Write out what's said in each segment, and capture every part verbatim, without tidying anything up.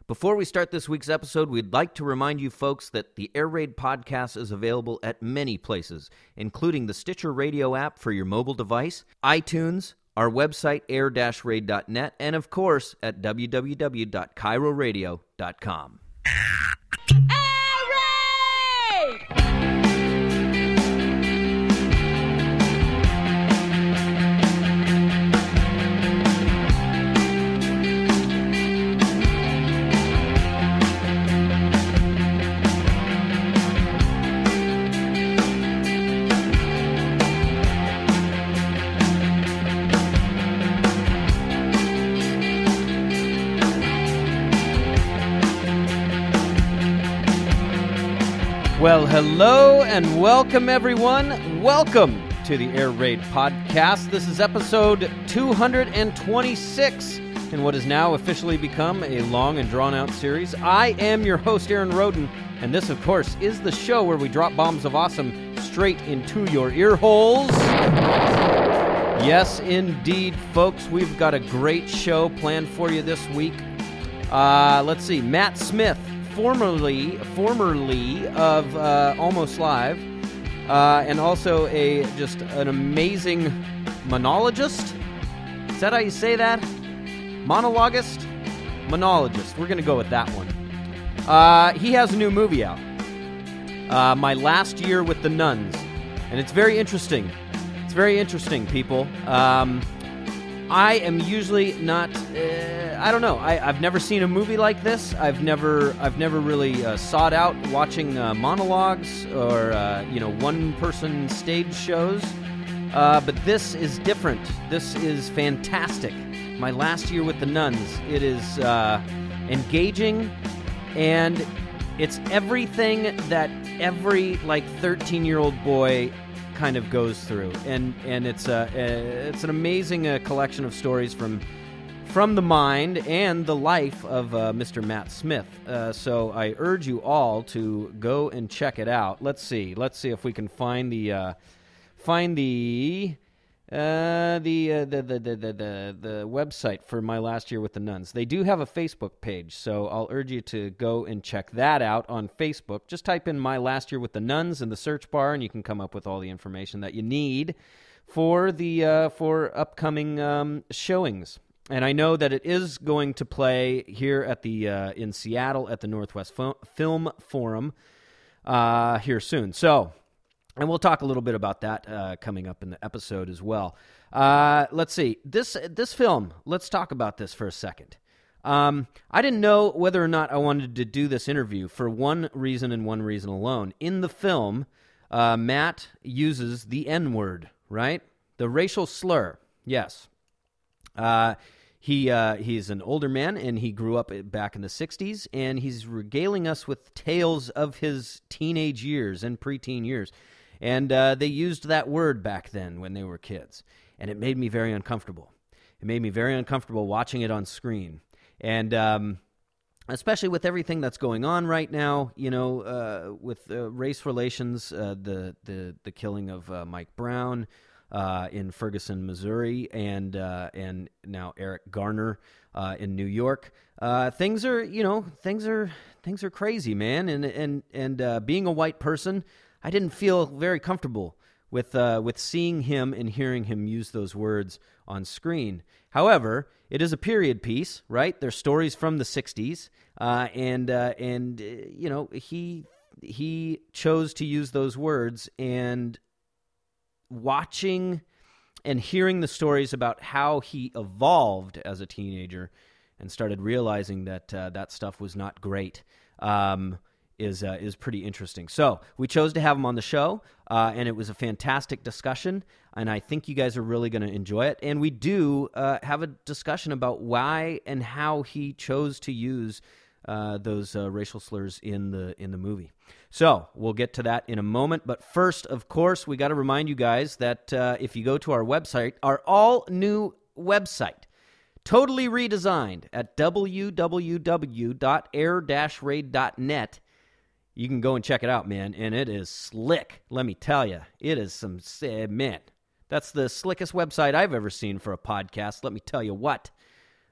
Before we start this week's episode, we'd like to remind you folks that the Air Raid podcast is available at many places, including the Stitcher Radio app for your mobile device, iTunes, our website air dash raid dot net, and of course at w w w dot cairo radio dot com. Well, hello and welcome, everyone. Welcome to the Air Raid podcast. This is episode two hundred twenty-six in what has now officially become a long and drawn-out series. I am your host, Aaron Roden, and this, of course, is the show where we drop bombs of awesome straight into your ear holes. Yes, indeed, folks, we've got a great show planned for you this week. Uh, let's see, Matt Smith. Formerly, formerly of uh, Almost Live, uh, and also a just an amazing monologist. Is that how you say that? Monologist? Monologist. We're going to go with that one. Uh, he has a new movie out, uh, My Last Year with the Nuns, and it's very interesting. It's very interesting, people. Um, I am usually not. Uh, I don't know. I, I've never seen a movie like this. I've never. I've never really uh, sought out watching uh, monologues or uh, you know one-person stage shows. Uh, but this is different. This is fantastic. My Last Year with the Nuns. It is uh, engaging, and it's everything that every like thirteen-year-old boy kind of goes through, and and it's a, a it's an amazing uh, collection of stories from from the mind and the life of uh, Mister Matt Smith. Uh, so I urge you all to go and check it out. Let's see, let's see if we can find the uh, find the uh, the, uh, the, the the the the the website for My Last Year with the Nuns. They do have a Facebook page, so I'll urge you to go and check that out on Facebook. Just type in My Last Year with the Nuns in the search bar, and you can come up with all the information that you need for the uh, for upcoming um, showings. And I know that it is going to play here at the uh, in Seattle at the Northwest Fo- Film Forum uh, here soon. So. And we'll talk a little bit about that uh, coming up in the episode as well. Uh, let's see. This this film, let's talk about this for a second. Um, I didn't know whether or not I wanted to do this interview for one reason and one reason alone. In the film, uh, Matt uses the N-word, right? The racial slur, yes. Uh, he uh, he's an older man, and he grew up back in the sixties, and he's regaling us with tales of his teenage years and preteen years. And uh, they used that word back then when they were kids. And it made me very uncomfortable. It made me very uncomfortable watching it on screen. And um, especially with everything that's going on right now, you know, uh, with uh, race relations, uh, the, the the killing of uh, Mike Brown uh, in Ferguson, Missouri, and uh, and now Eric Garner uh, in New York. Uh, things are, you know, things are things are crazy, man. And and and uh, being a white person, I didn't feel very comfortable with uh, with seeing him and hearing him use those words on screen. However, it is a period piece, right? They're stories from the sixties, uh, and uh, and uh, you know he he chose to use those words. And watching and hearing the stories about how he evolved as a teenager and started realizing that uh, that stuff was not great. Um, is uh, is pretty interesting. So we chose to have him on the show, uh, and it was a fantastic discussion, and I think you guys are really going to enjoy it. And we do uh, have a discussion about why and how he chose to use uh, those uh, racial slurs in the in the movie. So we'll get to that in a moment. But first, of course, we got to remind you guys that uh, if you go to our website, our all-new website, totally redesigned at w w w dot air dash raid dot net, you can go and check it out, man, and it is slick. Let me tell you, it is some, man, that's the slickest website I've ever seen for a podcast. Let me tell you what.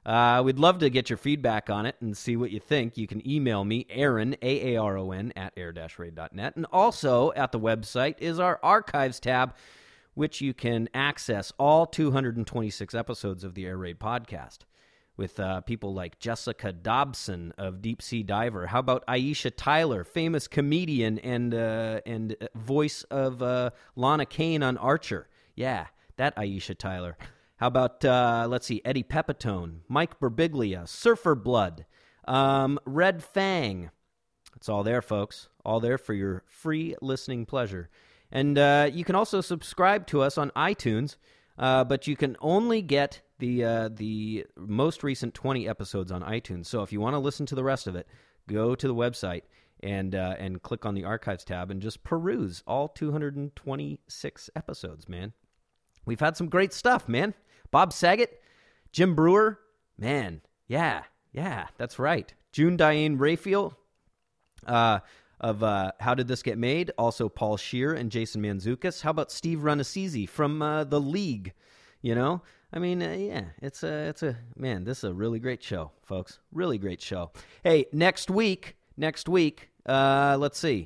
Uh, we'd love to get your feedback on it and see what you think. You can email me, Aaron, A A R O N, at air dash raid dot net. And also at the website is our archives tab, which you can access all two hundred twenty-six episodes of the Air Raid podcast with uh, people like Jessica Dobson of Deep Sea Diver. How about Aisha Tyler, famous comedian and uh, and voice of uh, Lana Kane on Archer? Yeah, that Aisha Tyler. How about, uh, let's see, Eddie Pepitone, Mike Birbiglia, Surfer Blood, um, Red Fang. It's all there, folks. All there for your free listening pleasure. And uh, you can also subscribe to us on iTunes, uh, but you can only get the uh, the most recent twenty episodes on iTunes. So if you want to listen to the rest of it, go to the website and uh, and click on the Archives tab and just peruse all two hundred twenty-six episodes, man. We've had some great stuff, man. Bob Saget, Jim Brewer, man, yeah, yeah, that's right. June Diane Raphael uh, of uh, How Did This Get Made? Also Paul Scheer and Jason Mantzoukas. How about Steve Runacisi from uh, The League? You know, I mean, uh, yeah, it's a, it's a, man, this is a really great show, folks. Really great show. Hey, next week, next week, uh, let's see,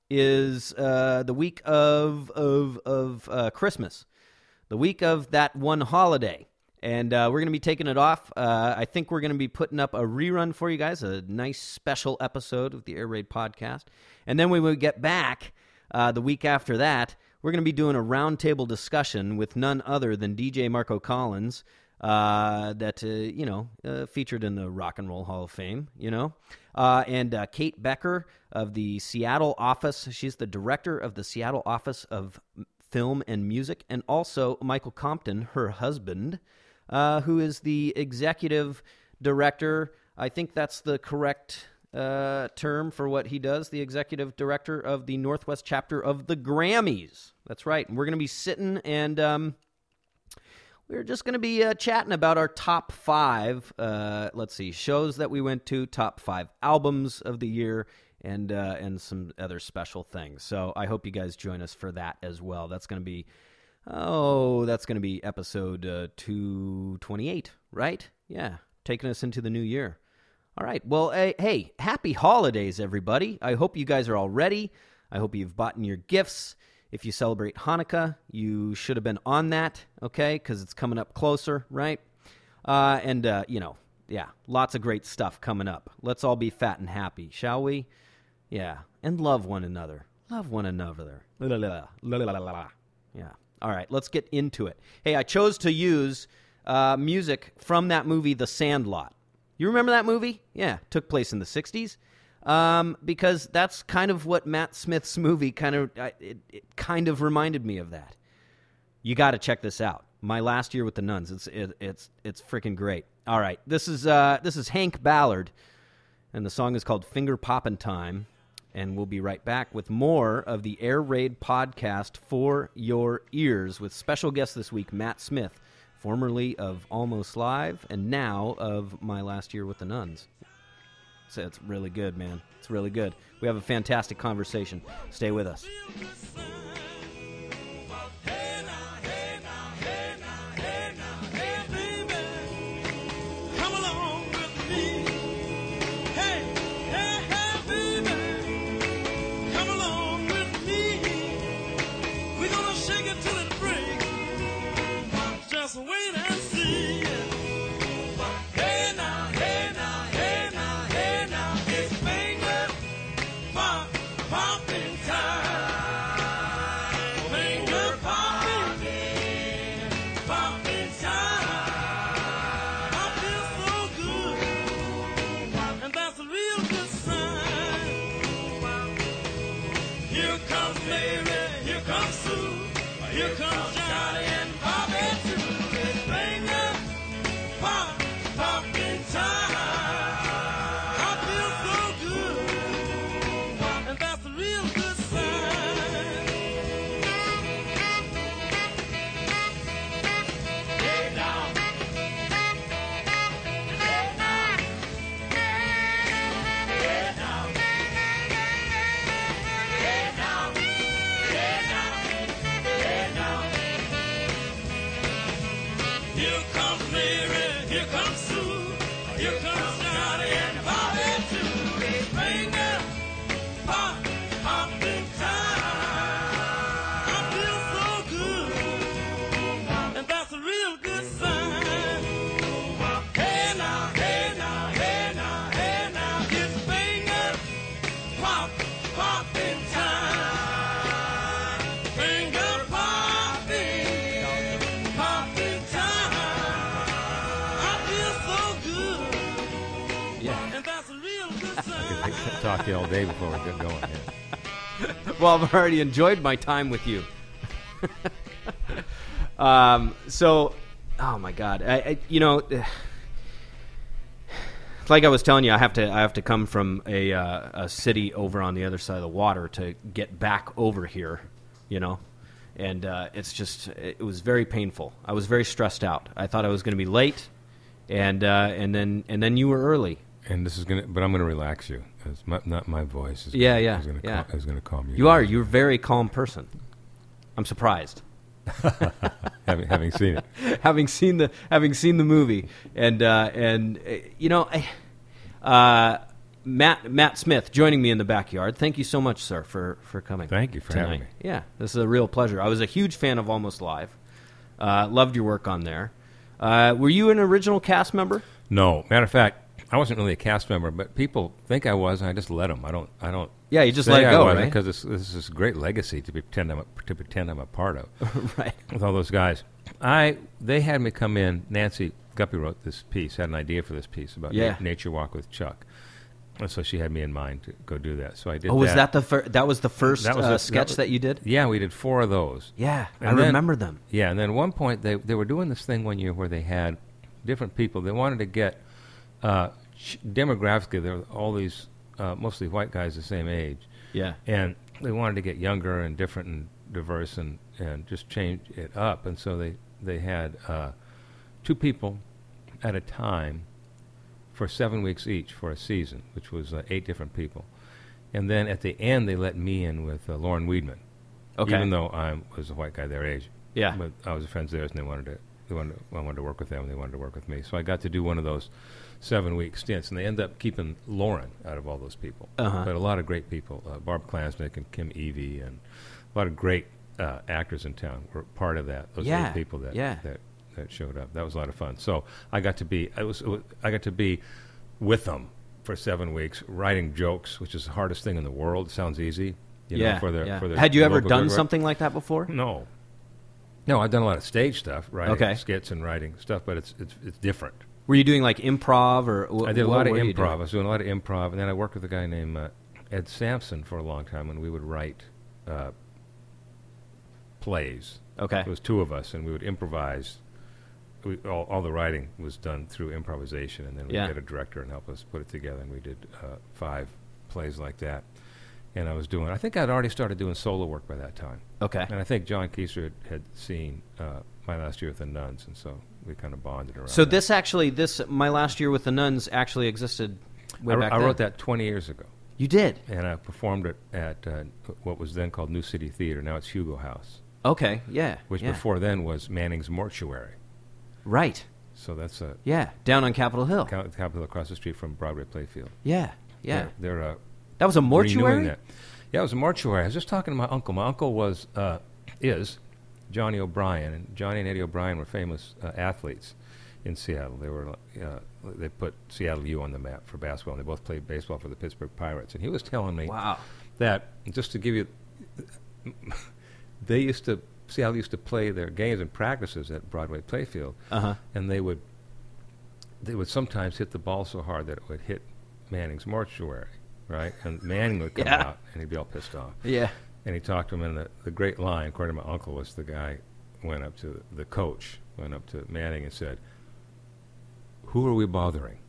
is uh, the week of of of uh, Christmas. The week of that one holiday, and uh, we're going to be taking it off. Uh, I think we're going to be putting up a rerun for you guys, a nice special episode of the Air Raid podcast. And then when we get back uh, the week after that, we're going to be doing a roundtable discussion with none other than D J Marco Collins, uh, that, uh, you know, uh, featured in the Rock and Roll Hall of Fame, you know, uh, and uh, Kate Becker of the Seattle office. She's the director of the Seattle Office of Film and Music, and also Michael Compton, her husband, uh, who is the executive director. I think that's the correct uh, term for what he does, the executive director of the Northwest chapter of the Grammys. That's right. And we're going to be sitting and um, we're just going to be uh, chatting about our top five, uh, let's see, shows that we went to, top five albums of the year, and uh, and some other special things. So I hope you guys join us for that as well. That's going to be, oh, that's going to be episode uh, two twenty-eight, right? Yeah, taking us into the new year. All right, well, hey, hey, happy holidays, everybody. I hope you guys are all ready. I hope you've bought your gifts. If you celebrate Hanukkah, you should have been on that, okay, because it's coming up closer, right? Uh, and, uh, you know, yeah, lots of great stuff coming up. Let's all be fat and happy, shall we? Yeah, and love one another. Love one another. La, la, la, la, la, la, la. Yeah. All right, let's get into it. Hey, I chose to use uh, music from that movie, The Sandlot. You remember that movie? Yeah, took place in the sixties. Um, because that's kind of what Matt Smith's movie kind of uh, it, it kind of reminded me of that. You got to check this out. My Last Year with the Nuns. It's it, it's it's freaking great. All right, this is uh, this is Hank Ballard, and the song is called Finger Poppin' Time. And we'll be right back with more of the Air Raid podcast for your ears with special guest this week, Matt Smith, formerly of Almost Live and now of My Last Year with the Nuns. So it's really good, man. It's really good. We have a fantastic conversation. Stay with us. Wait and see. Hey now, hey now, hey now, hey now, it's finger pop, popping time. that's a real good I sign. could talk to you all day before we get going. Yeah. Well, I've already enjoyed my time with you. um, so, oh my God, I, I, you know, like I was telling you, I have to, I have to come from a uh, a city over on the other side of the water to get back over here, you know, and uh, it's just, it was very painful. I was very stressed out. I thought I was going to be late, and uh, and then and then you were early. And this is gonna, but I'm gonna relax you. It's my, not my voice. It's Yeah, gonna, yeah, It's gonna yeah. Calm, it's gonna calm you. You are. You're a very calm person. I'm surprised. having having seen it. having seen the having seen the movie, and uh, and uh, you know, I, uh, Matt Matt Smith joining me in the backyard. Thank you so much, sir, for, for coming. Thank you for tonight. having me. Yeah, this is a real pleasure. I was a huge fan of Almost Live. Uh, loved your work on there. Uh, were you an original cast member? No, matter of fact, I wasn't really a cast member, but people think I was, and I just let them. I don't. I don't. Yeah, you just say let it I go, wasn't, right? Because this is this great legacy to pretend I'm a, to pretend I'm a part of. Right. With all those guys, I they had me come in. Nancy Guppy wrote this piece, had an idea for this piece about Yeah. na- Nature Walk with Chuck, and so she had me in mind to go do that. So I did. Oh, was that. that the fir- that was the first That was uh, the- that sketch was- that you did? Yeah, we did four of those. Yeah, I And then- remember them. Yeah, and then at one point they they were doing this thing one year where they had different people. They wanted to get uh, ch- demographically, there were all these uh, mostly white guys the same age, Yeah. and they wanted to get younger and different and diverse and, and just change it up. And so they they had uh, two people at a time for seven weeks each for a season, which was uh, eight different people. And then at the end, they let me in with uh, Lauren Weedman. Okay. Even though I was a white guy their age. Yeah. But I was friends of theirs, and they wanted to, they wanted to, I wanted to work with them, and they wanted to work with me. So I got to do one of those seven-week stints, and they ended up keeping Lauren out of all those people. Uh-huh. But a lot of great people, uh, Barb Klansnick and Kim Evey, and a lot of great uh, actors in town were part of that. Those Yeah, eight people that, yeah. that that showed up. That was a lot of fun. So I got to be, I was, it was I got to be with them for seven weeks, writing jokes, which is the hardest thing in the world. It sounds easy, you yeah. know, for their, yeah. for their Had you ever local done drug- something like that before? No. No, I've done a lot of stage stuff, writing Okay. skits and writing stuff, but it's it's it's different. Were you doing like improv or? Wh- I did a what lot of were you improv. I doing? was doing a lot of improv, and then I worked with a guy named uh, Ed Sampson for a long time, and we would write uh, plays. Okay. It was two of us, and we would improvise. We, all, all the writing was done through improvisation, and then we Yeah. get a director and help us put it together, and we did uh, five plays like that. And I was doing, I think I'd already started doing solo work by that time. Okay. And I think John Keiser had, had seen uh, My Last Year with the Nuns, and so we kind of bonded around So that. this actually, this my last year with the Nuns actually existed way I, back I then. wrote that twenty years ago, You did. and I performed it at uh, what was then called New City Theater. Now it's Hugo House, Okay. Yeah. which yeah. before then was Manning's Mortuary. Right. So that's a Yeah. Down on Capitol Hill. ca- capital across the street from Broadway Playfield. Yeah. Yeah. They're, they're uh, That was a renewing mortuary. that. Yeah, it was a mortuary. I was just talking to my uncle. My uncle was uh, is Johnny O'Brien, and Johnny and Eddie O'Brien were famous uh, athletes in Seattle. They were uh, they put Seattle U on the map for basketball, and they both played baseball for the Pittsburgh Pirates. And he was telling me Wow. that, just to give you, they used to Seattle used to play their games and practices at Broadway Playfield, Uh huh. and they would they would sometimes hit the ball so hard that it would hit Manning's Mortuary, right? And Manning would come Yeah. out, and he'd be all pissed off. Yeah. And he talked to him, and the, the great line, according to my uncle, was the guy went up to the coach, went up to Manning and said, "Who are we bothering?"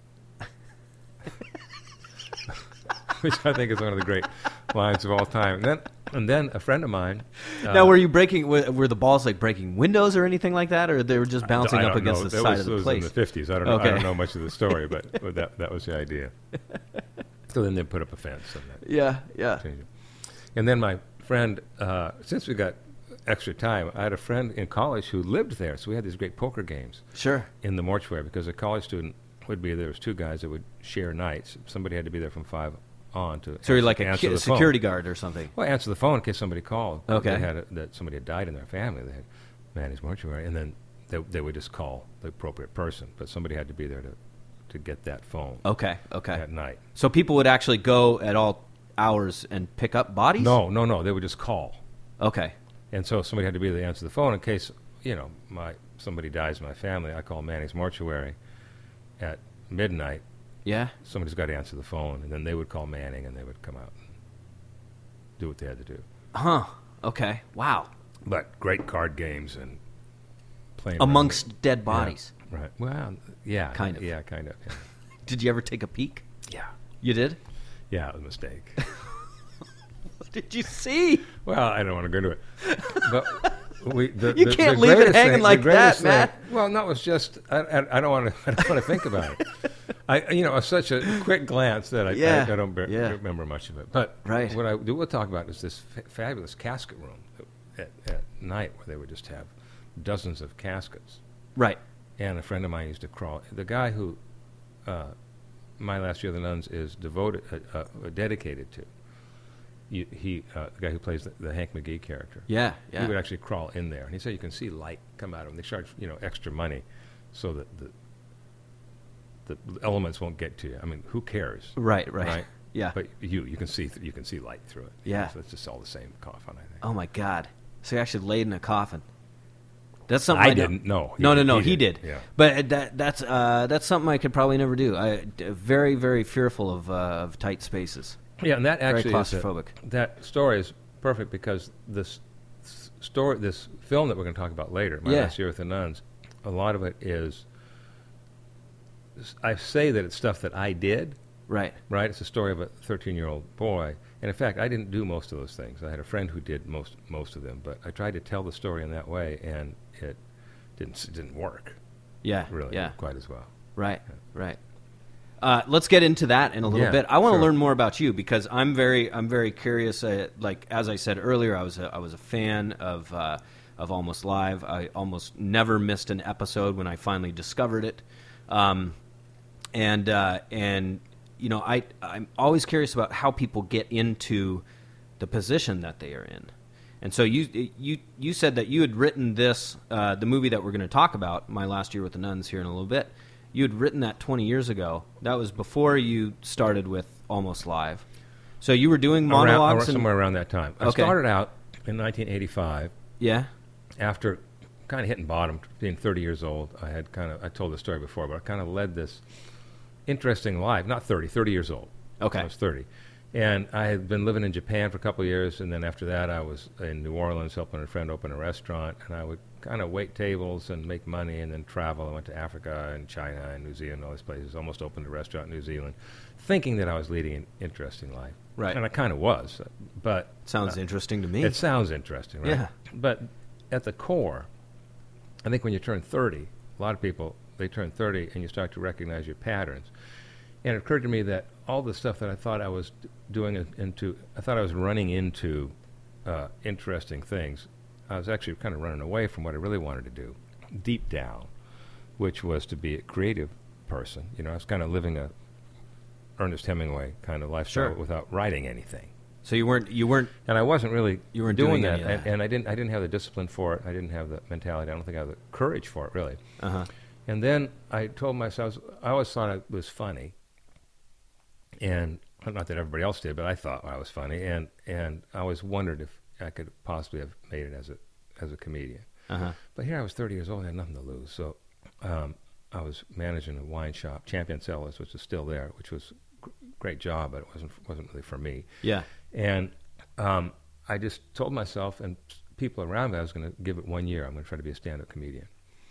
Which I think is one of the great lines of all time. And then, and then a friend of mine. Uh, Now, were you breaking? Were, were the balls like breaking windows or anything like that, or they were just bouncing I up don't against know. the That side was, of that the was place? in the fifties. I don't know. Okay. I don't know much of the story, but, but that that was the idea. So then they put up a fence and that Yeah. Yeah. changed it. And then my friend, uh, since we got extra time, I had a friend in college who lived there, so we had these great poker games Sure. in the mortuary because a college student would be there. There was two guys that would share nights. Somebody had to be there from five on to So you're like a answer ki- the phone. security guard or something. Well, answer the phone in case somebody called. Okay. They had a, that somebody had died in their family. They had Manny's Mortuary, and then they, they would just call the appropriate person, but somebody had to be there to, to get that phone Okay. Okay. at night. So people would actually go at all hours and pick up bodies? No, no, no. They would just call. Okay. And so somebody had to be there to answer the phone in case, you know, my somebody dies in my family. I call Manning's Mortuary at midnight, Yeah. Somebody's got to answer the phone, and then they would call Manning, and they would come out and do what they had to do. Huh. Okay. Wow. But great card games and playing around Amongst with- dead Yeah, bodies. right. Well, yeah. Kind of. Yeah, kind of. Yeah. Did you ever take a peek? yeah. You did? Yeah, it was a mistake. What did you see? Well, I don't want to go into it. But we, the, You the, can't the leave it greatest hanging thing- the like greatest that, thing- Matt. Well, no, it was just I, I, I don't want to. I don't want to think about it. I, you know, it was such a quick glance that I, Yeah, I, I don't be, yeah. remember much of it. But Right. what I do will talk about is this fa- fabulous casket room at, at night where they would just have dozens of caskets. Right. And a friend of mine used to crawl. The guy who uh, My Last Year of the Nuns is devoted, uh, uh, dedicated to. You, he, uh, the guy who plays the, the Hank McGee character. Yeah. He would Yeah. actually crawl in there, and he said you can see light come out of him. They charge you know extra money, so that the the elements won't get to you. I mean, who cares? Right. Right. Right. Yeah. But you you can see th- you can see light through it. Yeah. So it's just all the same coffin, I think. Oh my God! So you actually laid in a coffin. That's something I I, didn't. No. he No, no, did- no. he He did. Yeah. But that that's uh, that's something I could probably never do. I d- very very fearful of uh, of tight spaces. Yeah, and that Very actually is a- claustrophobic. that story is perfect because this s- story, this film that we're going to talk about later, My Yeah. Last Year with the Nuns, a lot of it is. I say that it's stuff that I did. Right. Right, it's a story of a thirteen-year-old boy, and in fact, I didn't do most of those things. I had a friend who did most most of them, but I tried to tell the story in that way, and it didn't it didn't work Yeah. really Yeah. quite as well. Right. Right. Uh, let's get into that in a little Yeah, bit. I want to sure. learn more about you because I'm very I'm very curious. Uh, like as I said earlier, I was a, I was a fan of uh, of Almost Live. I almost never missed an episode when I finally discovered it, um, and uh, and you know I I'm always curious about how people get into the position that they are in. And so you you you said that you had written this uh, the movie that we're going to talk about, My Last Year with the Nuns, here in a little bit. You had written that twenty years ago. That was before you started with Almost Live. So you were doing Around, monologues around- and somewhere around that time. I Okay. started out in nineteen eighty-five yeah, after kind of hitting bottom, being thirty years old. I had kind of I told the story before, but I kind of led this interesting life. Not thirty, thirty years old. Okay. I was thirty. And I had been living in Japan for a couple of years, and then after that I was in New Orleans helping a friend open a restaurant, and I would kind of wait tables and make money and then travel. I went to Africa and China and New Zealand, all these places, almost opened a restaurant in New Zealand, thinking that I was leading an interesting life. Right. And I kind of was, but sounds uh, interesting to me. it sounds interesting, right? Yeah. But at the core, I think when you turn thirty, a lot of people, they turn thirty and you start to recognize your patterns. And it occurred to me that all the stuff that I thought I was d- doing in- into, I thought I was running into uh, interesting things. I was actually kind of running away from what I really wanted to do, deep down, which was to be a creative person. You know, I was kind of living a Ernest Hemingway kind of lifestyle Sure. without writing anything. so you weren't you weren't And I wasn't really You weren't doing, doing that, any of and, that. and I didn't. I didn't have the discipline for it. I didn't have the mentality. I don't think I had the courage for it, really. uh huh And then I told myself, I always thought it was funny, and not that everybody else did, but I thought I was funny, and and I always wondered if I could possibly have made it as a as a comedian. uh huh But here I was thirty years old, I had nothing to lose, so um, I was managing a wine shop, Champion Cellars, which is still there, which was a great job, but it wasn't wasn't really for me. yeah And um, I just told myself and people around me I was going to give it one year. I'm going to try to be a stand-up comedian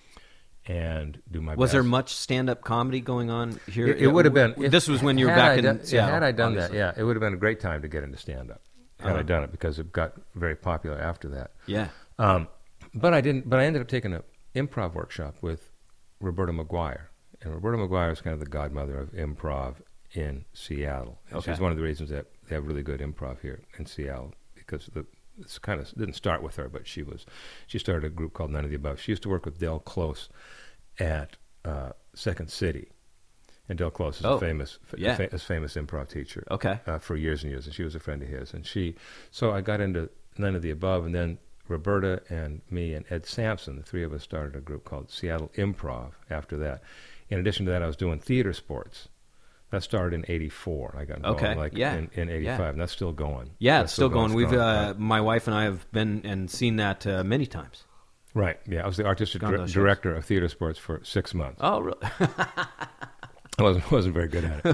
and do my Was best. there much stand-up comedy going on here? It, it would have been. if- This was when you were had back I in done, yeah, Seattle. had I done obviously. that, yeah, it would have been a great time to get into stand-up. Had Uh-huh. I done it, because it got very popular after that. Yeah. Um, but I didn't. But I ended up taking an improv workshop with Roberta McGuire, and Roberta McGuire is kind of the godmother of improv in Seattle. And Okay. she's one of the reasons that they have really good improv here in Seattle, because the it's kind of didn't start with her, but she was she started a group called None of the Above. She used to work with Del Close at uh, Second City, and Del Close is Oh, a famous fa- yeah. fa- a famous improv teacher Okay. uh, for years and years, and she was a friend of his. And she, so I got into None of the Above, and then Roberta and me and Ed Sampson, the three of us, started a group called Seattle Improv after that. In addition to that, I was doing theater sports. That started in eighty-four. I got involved Okay, like yeah, in, in eighty-five, yeah. and that's still going. Yeah, That's it's still going. We've strong, uh, right. my wife and I have been and seen that uh, many times. Right, yeah. I was the artistic Gone to dir- those shows. director of theater sports for six months. Oh, really? I wasn't wasn't very good at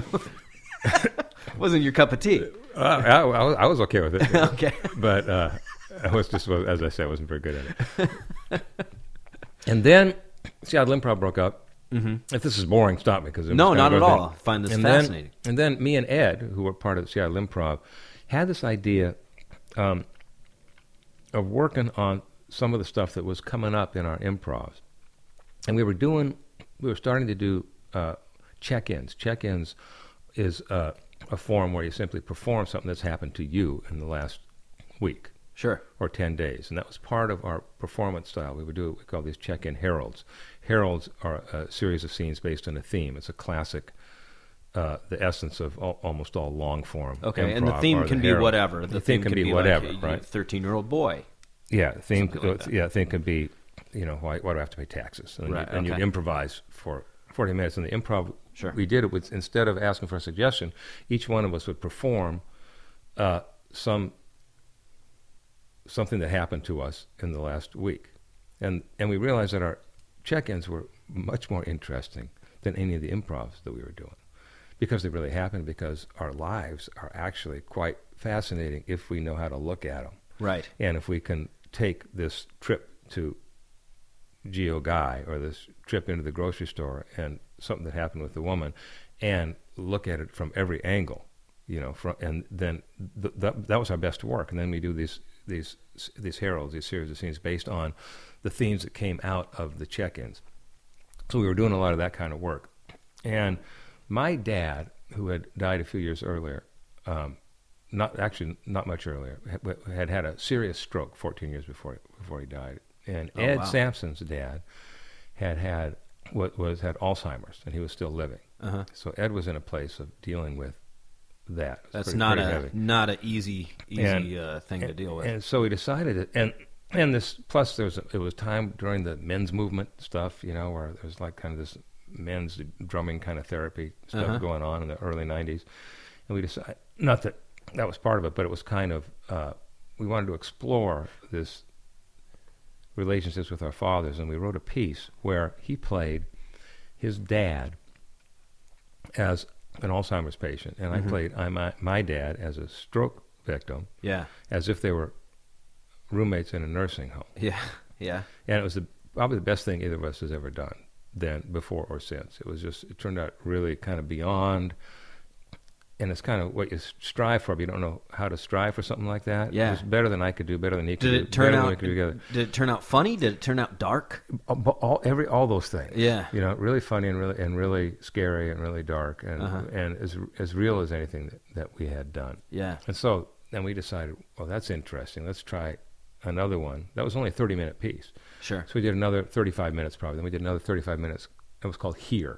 it. Wasn't your cup of tea. uh, I, I, was, I was okay with it. Okay. But uh, I was just, as I said, I wasn't very good at it. And then Seattle Improv broke up. Mm-hmm. If this is boring, stop me. Cause No, not at all. I find this and fascinating. Then, and then me and Ed, who were part of Seattle Improv, had this idea um, of working on some of the stuff that was coming up in our improvs. And we were doing, we were starting to do uh, check-ins. Check-ins is uh, a form where you simply perform something that's happened to you in the last week. Sure. Or ten days. And that was part of our performance style. We would do what we call these check-in heralds. Heralds are a series of scenes based on a theme. It's a classic, uh, the essence of all, almost all long-form Okay, improv and the theme are can the be heralds. whatever. The, The theme can, be, whatever, like a right? thirteen-year-old boy. Yeah, the theme, Something like that. yeah, the theme could be, you know, why, why do I have to pay taxes? And, Right, you, and okay. you improvise for forty minutes. And the improv, Sure. we did it with, instead of asking for a suggestion, each one of us would perform uh, some something that happened to us in the last week. And and we realized that our check-ins were much more interesting than any of the improvs that we were doing, because they really happened, because our lives are actually quite fascinating if we know how to look at them. Right. And if we can take this trip to Geo Guy, or this trip into the grocery store, and something that happened with the woman, and look at it from every angle, you know, from, and then th- that that was our best work. And then we do these these these heralds, these series of scenes based on the themes that came out of the check-ins. So we were doing a lot of that kind of work. And my dad, who had died a few years earlier, um, not actually not much earlier, had, had had a serious stroke fourteen years before before he died. And Oh, Ed wow. Sampson's dad had had what was had Alzheimer's, and he was still living. Uh-huh. So Ed was in a place of dealing with that. It was That's pretty- not pretty a heavy. not a easy easy And- uh, thing to deal with. And so we decided it, and and this plus there was a, it was time during the men's movement stuff, you know, where there was like kind of this men's drumming kind of therapy stuff Uh-huh. going on in the early nineties, and we decided, not that that was part of it, but it was kind of uh, we wanted to explore this relationships with our fathers, and we wrote a piece where he played his dad as an Alzheimer's patient, and Mm-hmm. I played I, my, my dad as a stroke victim, yeah. as if they were roommates in a nursing home. Yeah. Yeah. And it was the, probably the best thing either of us has ever done, then, before or since. It was just, it turned out really kind of beyond, and it's kind of what you strive for, but you don't know how to strive for something like that. Yeah. It was better than I could do, better than he could Did do, it turn better than we out could do together. did it turn out funny? Did it turn out dark? All, all, every, all those things. Yeah. You know, really funny and really, and really scary and really dark, and, Uh-huh. and as, as real as anything that, that we had done. Yeah. And so then we decided, well, that's interesting. Let's try another one. That was only a thirty-minute piece. Sure. So we did another thirty-five minutes probably. Then we did another thirty-five minutes. It was called Here.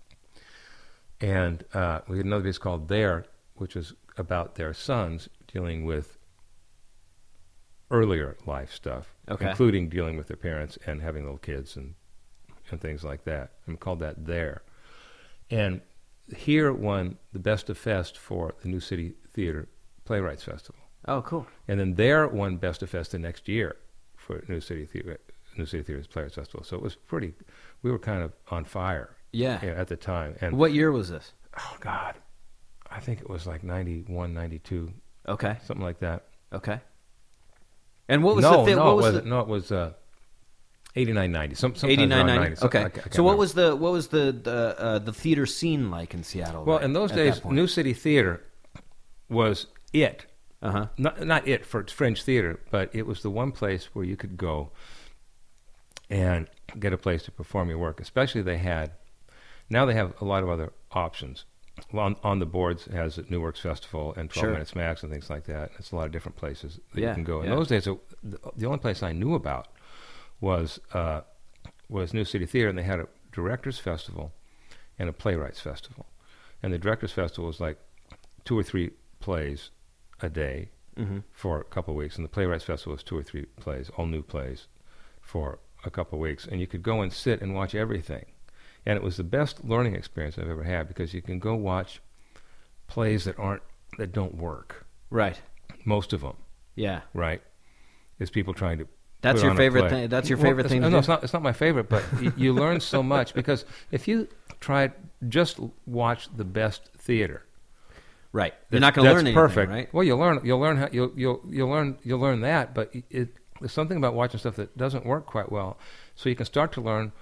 And uh, we did another piece called There, which was about their sons dealing with earlier life stuff, Okay. including dealing with their parents and having little kids and and things like that. And we called that There. And Here won the Best of Fest for the New City Theater Playwrights Festival. Oh, cool. And then There won Best of Fest the next year for New City Theater, New City Theater's Players Festival. So it was pretty. We were kind of on fire Yeah. you know, at the time. And What year was this? oh God, I think it was like ninety-one, ninety-two, Okay. something like that. Okay. And what was no, the thi- no, what it was wasn't. the No, it was uh, eighty-nine, ninety. Some, sometime eighty-nine, around ninety? ninety. Something- Okay. I can't- I can't So what remember. was the what was the the, uh, the theater scene like in Seattle? Well, right, in those at days, that point? New City Theater was it. Uh-huh. Not not it for fringe theater, but it was the one place where you could go and get a place to perform your work. Especially they had, now they have a lot of other options. On, on the boards it has New Works Festival and twelve Sure. Minutes Max and things like that. It's a lot of different places that Yeah, you can go. In yeah. those days, it, the, the only place I knew about was uh, was New City Theater, and they had a Directors Festival and a Playwrights Festival. And the Directors Festival was like two or three plays a day Mm-hmm. for a couple of weeks, and the Playwrights Festival was two or three plays, all new plays, for a couple of weeks, and you could go and sit and watch everything. And it was the best learning experience I've ever had, because you can go watch plays that aren't that don't work. Right. Most of them, Yeah. right? Is people trying to. That's put your on a favorite play. thing- that's your Well, favorite it's- thing to No, do? it's not. It's not my favorite, but you, you learn so much, because if you tried just l- watch the best theater. Right. You're That's- not going to that's learn anything, perfect. right? Well, you'll learn. You'll learn how you'll you'll you'll learn you'll learn that. But it, it, there's something about watching stuff that doesn't work quite well, so you can start to learn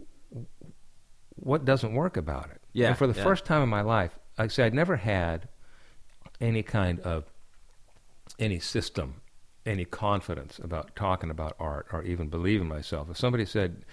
what doesn't work about it. Yeah, And for the yeah. first time in my life, I say I'd never had any kind of any system, any confidence about talking about art, or even believing myself. If somebody said,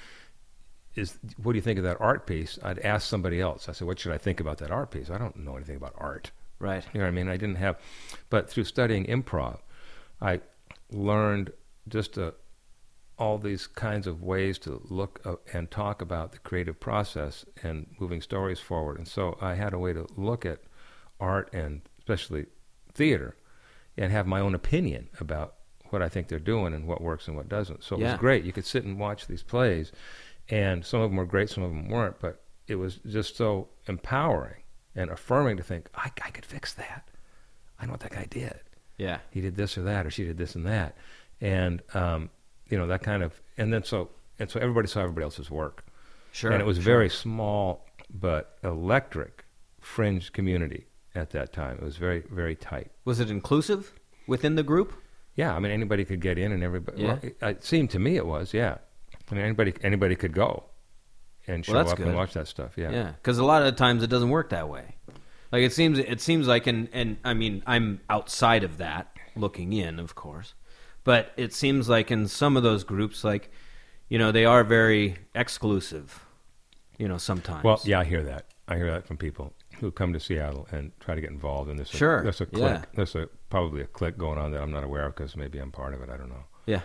"Is what do you think of that art piece?" I'd ask somebody else. I said, "What should I think about that art piece?" I don't know anything about art. Right. You know what I mean? I didn't have, but through studying improv, I learned just uh, all these kinds of ways to look uh, and talk about the creative process and moving stories forward. And so I had a way to look at art and especially theater and have my own opinion about what I think they're doing and what works and what doesn't. So it Yeah. was great. You could sit and watch these plays, and some of them were great, some of them weren't, but it was just so empowering and affirming to think, I, I could fix that. I know what that guy did. Yeah. He did this or that, or she did this and that. And, um, you know, that kind of, and then so, and so everybody saw everybody else's work. Sure. And it was a sure. very small but electric fringe community at that time. It was very, very tight. Was it inclusive within the group? Yeah, I mean, anybody could get in and everybody, Yeah. well, it, it seemed to me it was, yeah. I mean, anybody, anybody could go and show Well, that's up good. and watch that stuff, yeah. Yeah, because a lot of times it doesn't work that way. Like it seems, it seems like, and and I mean, I'm outside of that, looking in, of course, but it seems like in some of those groups, like, you know, they are very exclusive. You know, sometimes. Well, yeah, I hear that. I hear that from people who come to Seattle and try to get involved in this. Sure, There's a clique. yeah. There's a, probably a clique going on that I'm not aware of because maybe I'm part of it. I don't know. Yeah.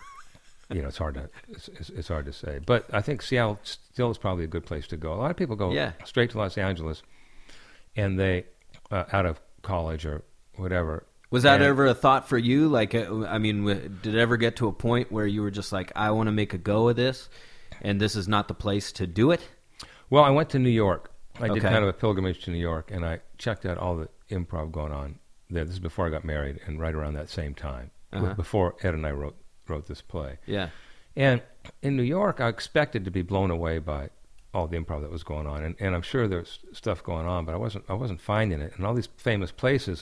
You know, it's hard to it's, it's, it's hard to say. But I think Seattle still is probably a good place to go. A lot of people go Yeah. straight to Los Angeles, and they uh, out of college or whatever. Was that and- ever a thought for you? Like, uh, I mean, w- did it ever get to a point where you were just like, I want to make a go of this, and this is not the place to do it? Well, I went to New York. I did Okay. kind of a pilgrimage to New York, and I checked out all the improv going on there. This is before I got married, and right around that same time, Uh-huh. before Ed and I wrote wrote this play. Yeah. And in New York, I expected to be blown away by all the improv that was going on, and, and I'm sure there's stuff going on, but I wasn't I wasn't finding it. And all these famous places,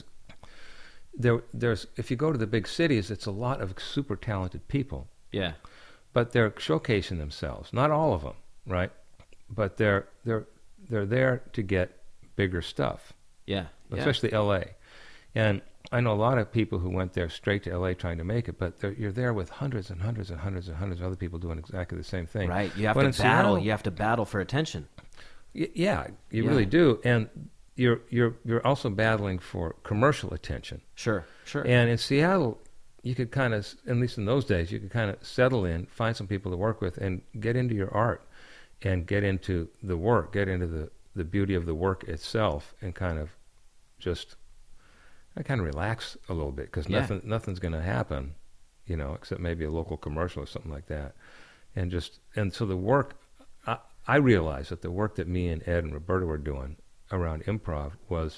there there's if you go to the big cities, it's a lot of super talented people, Yeah. but they're showcasing themselves. Not all of them, right? But they're they're they're there to get bigger stuff, Yeah. yeah. especially L A. And I know a lot of people who went there straight to L A trying to make it, but they're- you're there with hundreds and hundreds and hundreds and hundreds of other people doing exactly the same thing. Right. You have When to in battle. Seattle- You have to battle for attention. Y- yeah, you Yeah. really do. And you're you're you're also battling for commercial attention. Sure. Sure. And in Seattle, you could kind of, at least in those days, you could kind of settle in, find some people to work with, and get into your art, and get into the work, get into the, the beauty of the work itself, and kind of just, I kind of relax a little bit because Yeah. nothing nothing's going to happen, you know, except maybe a local commercial or something like that, and just and so the work, I, I realized that the work that me and Ed and Roberta were doing around improv was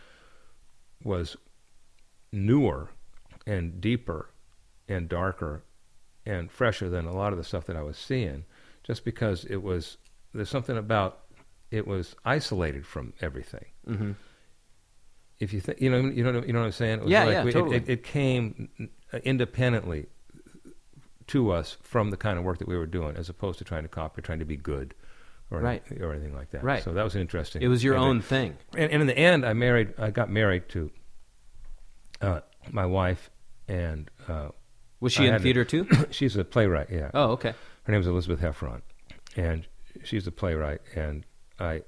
was newer and deeper and darker and fresher than a lot of the stuff that I was seeing, just because it was there's something about it was isolated from everything. Mm-hmm. If you think, you know, you know, you know what I'm saying? It was Yeah, like yeah, we, totally. it, it, it came independently to us from the kind of work that we were doing, as opposed to trying to copy, trying to be good, or Right. anything, or anything like that. Right. So that was interesting. It was your And own it- thing. and, and in the end, I married. I got married to uh, my wife, and uh, Was I she in had to- theater too? she's a playwright. Yeah. Oh, okay. Her name is Elizabeth Heffron, and she's a playwright. And I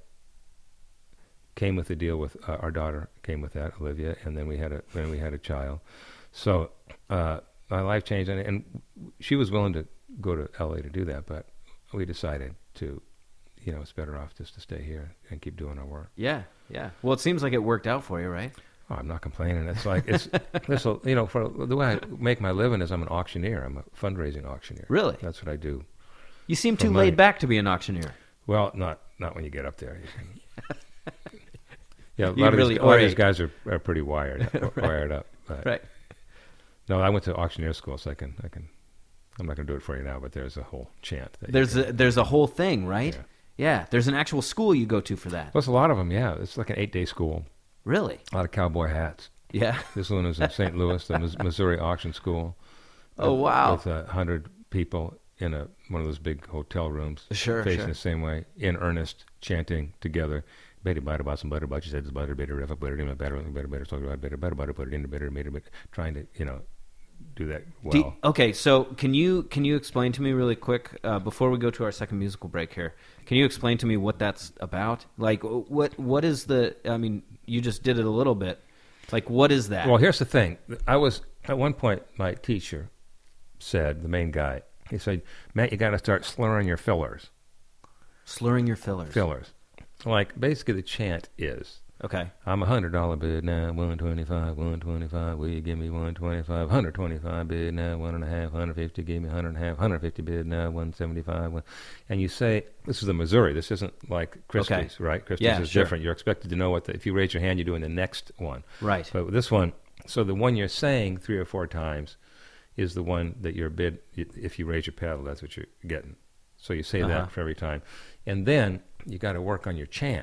came with the deal with uh, our daughter. Came with that, Olivia, and then we had a then we had a child. So uh, my life changed, and, and she was willing to go to L A to do that, but we decided to, you know, it's better off just to stay here and keep doing our work. Yeah. Yeah. Well, it seems like it worked out for you, right? Oh, I'm not complaining. It's like it's this. You know, for the way I make my living is I'm an auctioneer. I'm a fundraising auctioneer. Really? That's what I do. You seem For too money. laid back to be an auctioneer. Well, not not when you get up there. You can, yeah, a You lot of really these, a lot of these orate. guys are, are pretty wired wired up. But Right. No, I went to auctioneer school, so I can I can. I'm not going to do it for you now, but there's a whole chant. That you There's can- a, there's a whole thing, right? Yeah. Yeah, there's an actual school you go to for that. Plus, a lot of them, yeah. It's like an eight-day school. Really? A lot of cowboy hats. Yeah. This one was in Saint Louis, the Mis- Missouri Auction School. Oh, wow. With a hundred people in a one of those big hotel rooms. Sure, Facing sure. the same way, in earnest, chanting together. Better butter, about some butter, about your heads, butter, better, if I butter, better, better, better, better, talk about better, better, butter, put it in the better, better, better, trying to, you know, do that well. Do you- okay, so can you can you explain to me really quick uh, before we go to our second musical break here? Can you explain to me what that's about? Like, what what is the? I mean, you just did it a little bit. Like, what is that? Well, here's the thing. I was, at one point, my teacher said, the main guy, he said, Matt, you got to start slurring your fillers. Slurring your fillers. Fillers. Like, basically the chant is, Okay. I'm a hundred dollar bid now, one twenty-five, one twenty-five, will you give me one twenty-five, one twenty-five bid now, one and a half, one fifty, give me one and a half, one fifty bid now, one seventy-five, one. And you say, this is the Missouri, this isn't like Christie's, Okay. right? Christie's Yeah, is sure. different. You're expected to know what the, if you raise your hand, you're doing the next one. Right. But with this one, so the one you're saying three or four times is the one that your bid, if you raise your paddle, that's what you're getting. So you say Uh-huh. that for every time. And then you got to work on your chant.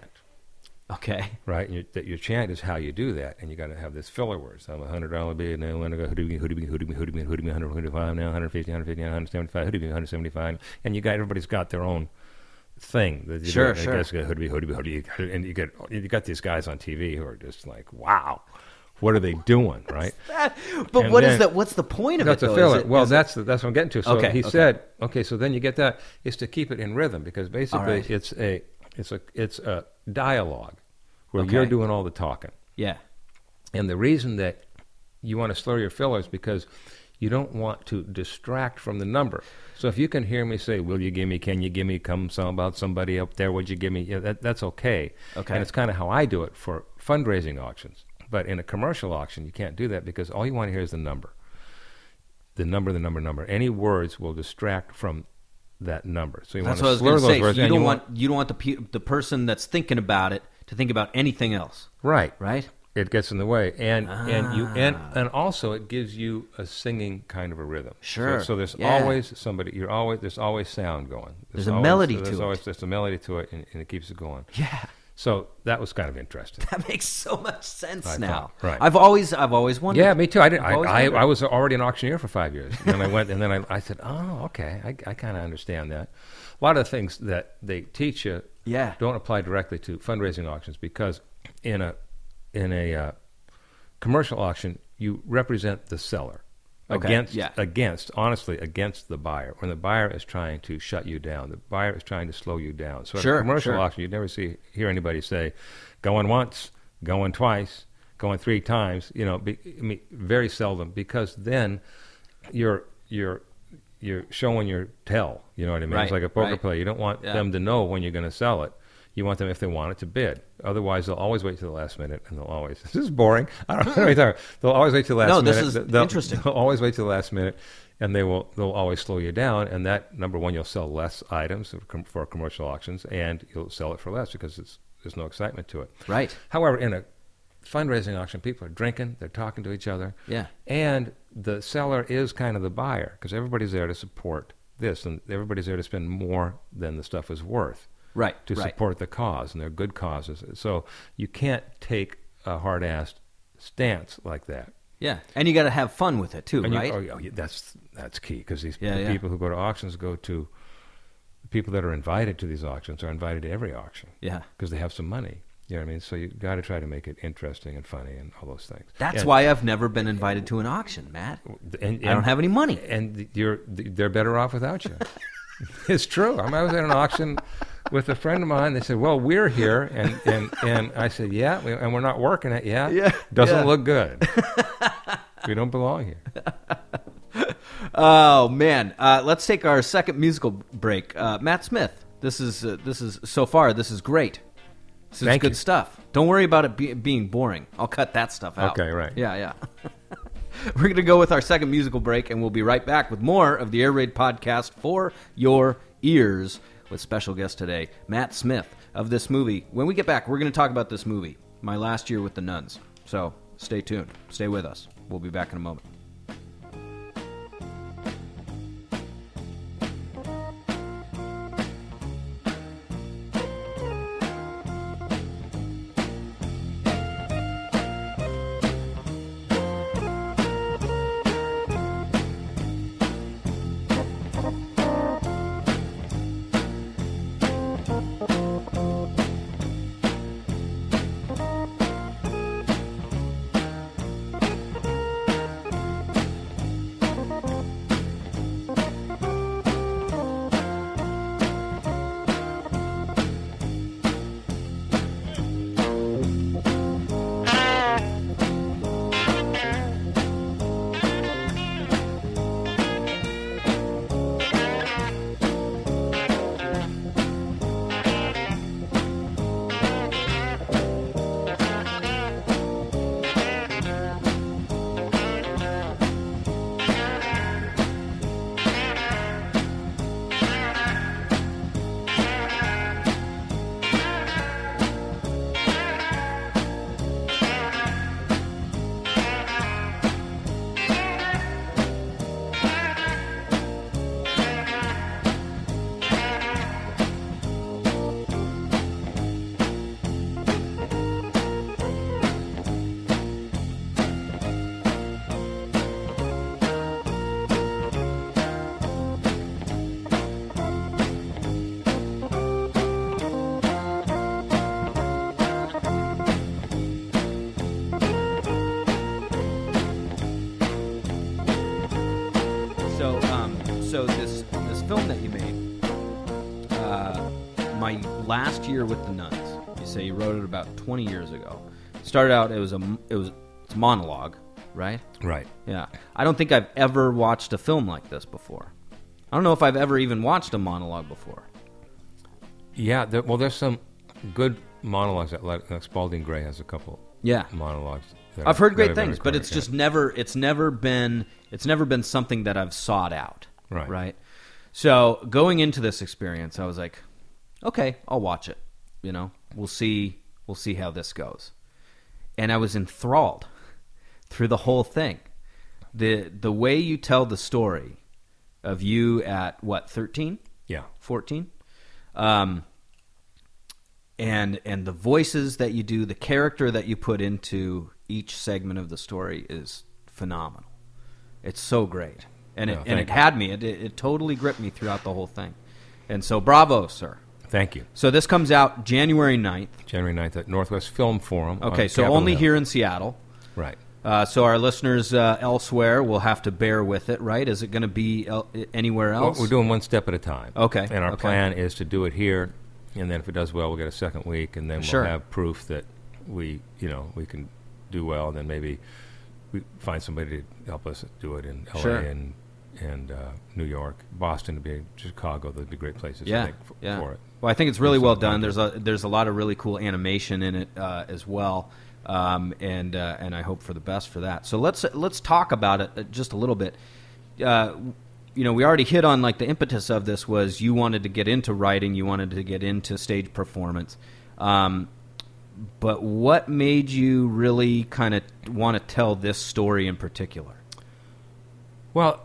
Okay. Right, and your, that your chant is how you do that, and you got to have this filler words. I'm a hundred dollar bid now. I want to go hoodie me, hoodie me, hoodie me, hoodie me, hoodie me, one twenty-five now, one fifty, one fifty, one seventy-five, hoodie me, one seventy-five, and you got everybody's got their own thing. That you Sure, do. sure. You guys got hoodie me, hoodie me, hoodie me, and you get you got these guys on T V who are just like, wow, what are they doing, right? But And what is then- that? What's the point of That's it? a though? filler. Is it- well, is it- that's the, that's what I'm getting to. So Okay, he okay. said, okay, so then you get that is to keep it in rhythm because basically right. it's a it's a it's a dialogue where Okay. you're doing all the talking. yeah. And the reason that you want to slur your fillers is because you don't want to distract from the number. So if you can hear me say, will you give me, can you give me, come some about somebody up there, would you give me, yeah, that, that's okay. Okay. And it's kind of how I do it for fundraising auctions. But in a commercial auction, you can't do that because all you want to hear is the number. The number, the number, number. Any words will distract from that number. So you That's want what I to was slur going to those say. words. So you and don't you want you don't want the pe- the person that's thinking about it to think about anything else, Right. right? It gets in the way, and and you and Ah. and also it gives you a singing kind of a rhythm. Sure. So, so there's Yeah. always somebody. You're always there's always sound going. There's a always, melody there's to always, it. There's a melody to it, and, and it keeps it going. Yeah. So that was kind of interesting. That makes so much sense I now. thought, right. I've always I've always wondered. Yeah, me too. I didn't. I've I, always I, wondered. I was already an auctioneer for five years. And then I went, and then I, I said, oh, okay, I, I kind of understand that. A lot of the things that they teach you Yeah. don't apply directly to fundraising auctions because in a in a uh, commercial auction, you represent the seller Okay, against yeah. against honestly against the buyer. When the buyer is trying to shut you down, the buyer is trying to slow you down. So Sure, at a commercial sure. auction, you never see hear anybody say, "Going once, going twice, going three times." You know, be, I mean, very seldom because then you're you're you're showing your tell. You know what I mean? Right, It's like a poker right. player. You don't want Yeah. them to know when you're going to sell it. You want them, if they want it, to bid. Otherwise, they'll always wait till the last minute, and they'll always. This is boring. I don't know what you're talking about. They'll always wait till the last No, minute. this is They'll- interesting. They'll always wait till the last minute, and they will. They'll always slow you down. And that number one, you'll sell less items for, com- for commercial auctions, and you'll sell it for less because it's there's no excitement to it. Right. However, in a fundraising auction, people are drinking, they're talking to each other, Yeah. and the seller is kind of the buyer because everybody's there to support this, and everybody's there to spend more than the stuff is worth Right. to right. support the cause, and they're good causes. So you can't take a hard-assed stance like that. Yeah. And you got to have fun with it too, And you- right? oh, yeah, yeah, that's that's key because these Yeah, the yeah. people who go to auctions go to the people that are invited to these auctions are invited to every auction Yeah. because they have some money. You know what I mean? So you got to try to make it interesting and funny and all those things. That's And- why I've never been invited to an auction, Matt. And, I don't have any money. and you're they're better off without you. It's true. I, mean, I was at an auction with a friend of mine. They said, "Well, we're here," and and, and I said, "Yeah," we, and we're not working it. Yeah, Yeah, doesn't yeah. look good. We don't belong here. Oh man, uh, let's take our second musical break. Uh, Matt Smith, this is uh, this is so far this is great. This is Thank good you. stuff. Don't worry about it be- being boring. I'll cut that stuff out. Okay, right. Yeah, yeah. We're going to go with our second musical break, and we'll be right back with more of the Air Raid podcast for your ears with special guest today, Matt Smith of this movie. When we get back, we're going to talk about this movie, My Last Year with the Nuns. So stay tuned. Stay with us. We'll be back in a moment. so this this film that you made, uh, my last year with the Nuns. You say you wrote it about twenty years ago. Started out, it was a it was it's a monologue, right? Right. Yeah. I don't think I've ever watched a film like this before. I don't know if I've ever even watched a monologue before. Yeah, there, well, there's some good monologues that, like, like Spalding Gray has a couple Yeah. monologues. that I've are- heard great that have been things, but recorded, it's yeah. just never it's never been it's never been something that I've sought out. Right. Right. So going into this experience, I was like, okay, I'll watch it. You know, we'll see we'll see how this goes. And I was enthralled through the whole thing. The the way you tell the story of you at what, thirteen? Yeah. fourteen? Um and and the voices that you do, the character that you put into each segment of the story is phenomenal. It's so great. And it No, and thank it you. had me. It, it it totally gripped me throughout the whole thing. And so bravo, sir. Thank you. So this comes out January ninth. January ninth at Northwest Film Forum. on Okay, so Capitol only Hill. here in Seattle. Right. Uh, so our listeners uh, elsewhere will have to bear with it, right? Is it going to be el- anywhere Well, else? we're doing one step at a time. Okay, And our okay. plan is to do it here, and then if it does well, we'll get a second week, and then Sure. we'll have proof that we, you know, we can do well. And then maybe we find somebody to help us do it in L A Sure. and and uh, New York, Boston, to be Chicago. They'd be great places, yeah, I think, f- yeah. for it. Well, I think it's really There's well some done. There's content. a there's a lot of really cool animation in it uh, as well, um, and uh, and I hope for the best for that. So let's let's talk about it uh, just a little bit. Uh, you know, we already hit on like the impetus of this was you wanted to get into writing, you wanted to get into stage performance. Um, but what made you really kind of want to tell this story in particular? Well,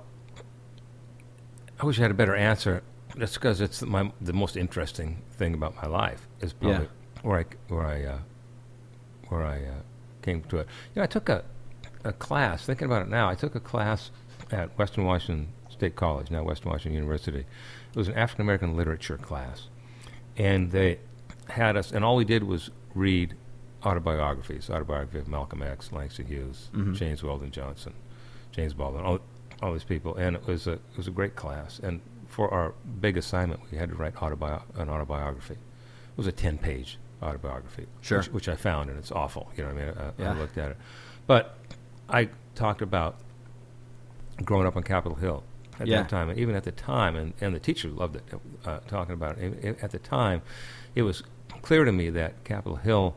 I wish I had a better answer. That's because it's my the most interesting thing about my life is probably Yeah. where I where I uh, where I uh, came to it. You know, I took a a class. Thinking about it now, I took a class at Western Washington State College, now Western Washington University. It was an African American literature class, and they had us, and all we did was read autobiographies, autobiography of Malcolm X, Langston Hughes, Mhm. James Weldon Johnson, James Baldwin, all, all these people, and it was a it was a great class. And for our big assignment, we had to write autobi- an autobiography. It was a ten-page autobiography, Sure. which, which I found, and it's awful. You know what I mean? I, Yeah. I looked at it, but I talked about growing up on Capitol Hill at Yeah. that time, and even at the time, and, and the teacher loved it. Uh, talking about it It- it- at the time, it was clear to me that Capitol Hill,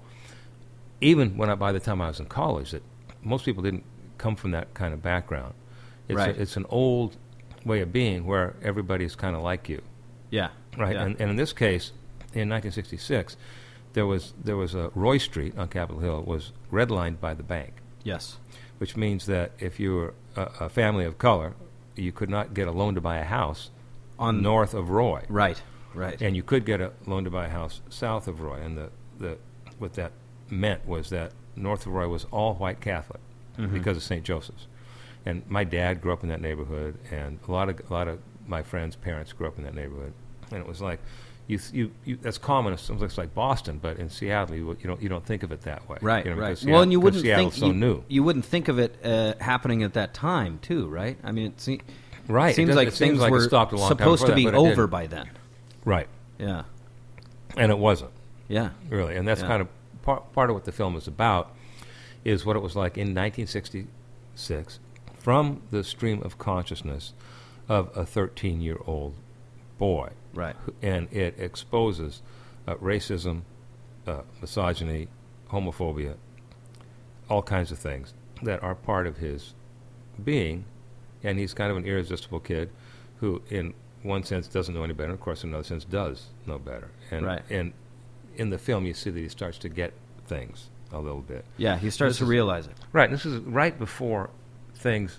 even when I, by the time I was in college, that most people didn't come from that kind of background. It's Right. a, it's an old way of being where everybody's kind of like you, Yeah, right? Yeah. And, and in this case, in nineteen sixty-six, there was there was a Roy Street on Capitol Hill was redlined by the bank, yes, which means that if you were a, a family of color, you could not get a loan to buy a house on north of Roy, right, right, and you could get a loan to buy a house south of Roy. And the, the what that meant was that north of Roy was all white Catholic Mhm. because of Saint Joseph's. And my dad grew up in that neighborhood, and a lot of a lot of my friends' parents grew up in that neighborhood. And it was like, you you, you that's common in some places like Boston, but in Seattle you, you don't you don't think of it that way, right, you know, right. because Well, and you because wouldn't Seattle's think so you, new, you wouldn't think of it uh, happening at that time, too, right? I mean, it, se- right? it seems does- like it seems things like it were stopped a long time supposed before to that, be but it over didn't. by then. right? Yeah, And it wasn't. yeah, Really, and that's Yeah. kind of part, part of what the film is about, is what it was like in nineteen sixty-six from the stream of consciousness of a thirteen-year-old boy. right. Who- And it exposes uh, racism, uh, misogyny, homophobia, all kinds of things that are part of his being, and he's kind of an irresistible kid who, in one sense, doesn't know any better, of course, in another sense, does know better. And, Right. and in the film, you see that he starts to get things a little bit. Yeah, he starts This to is- realize it. Right, and this is right before things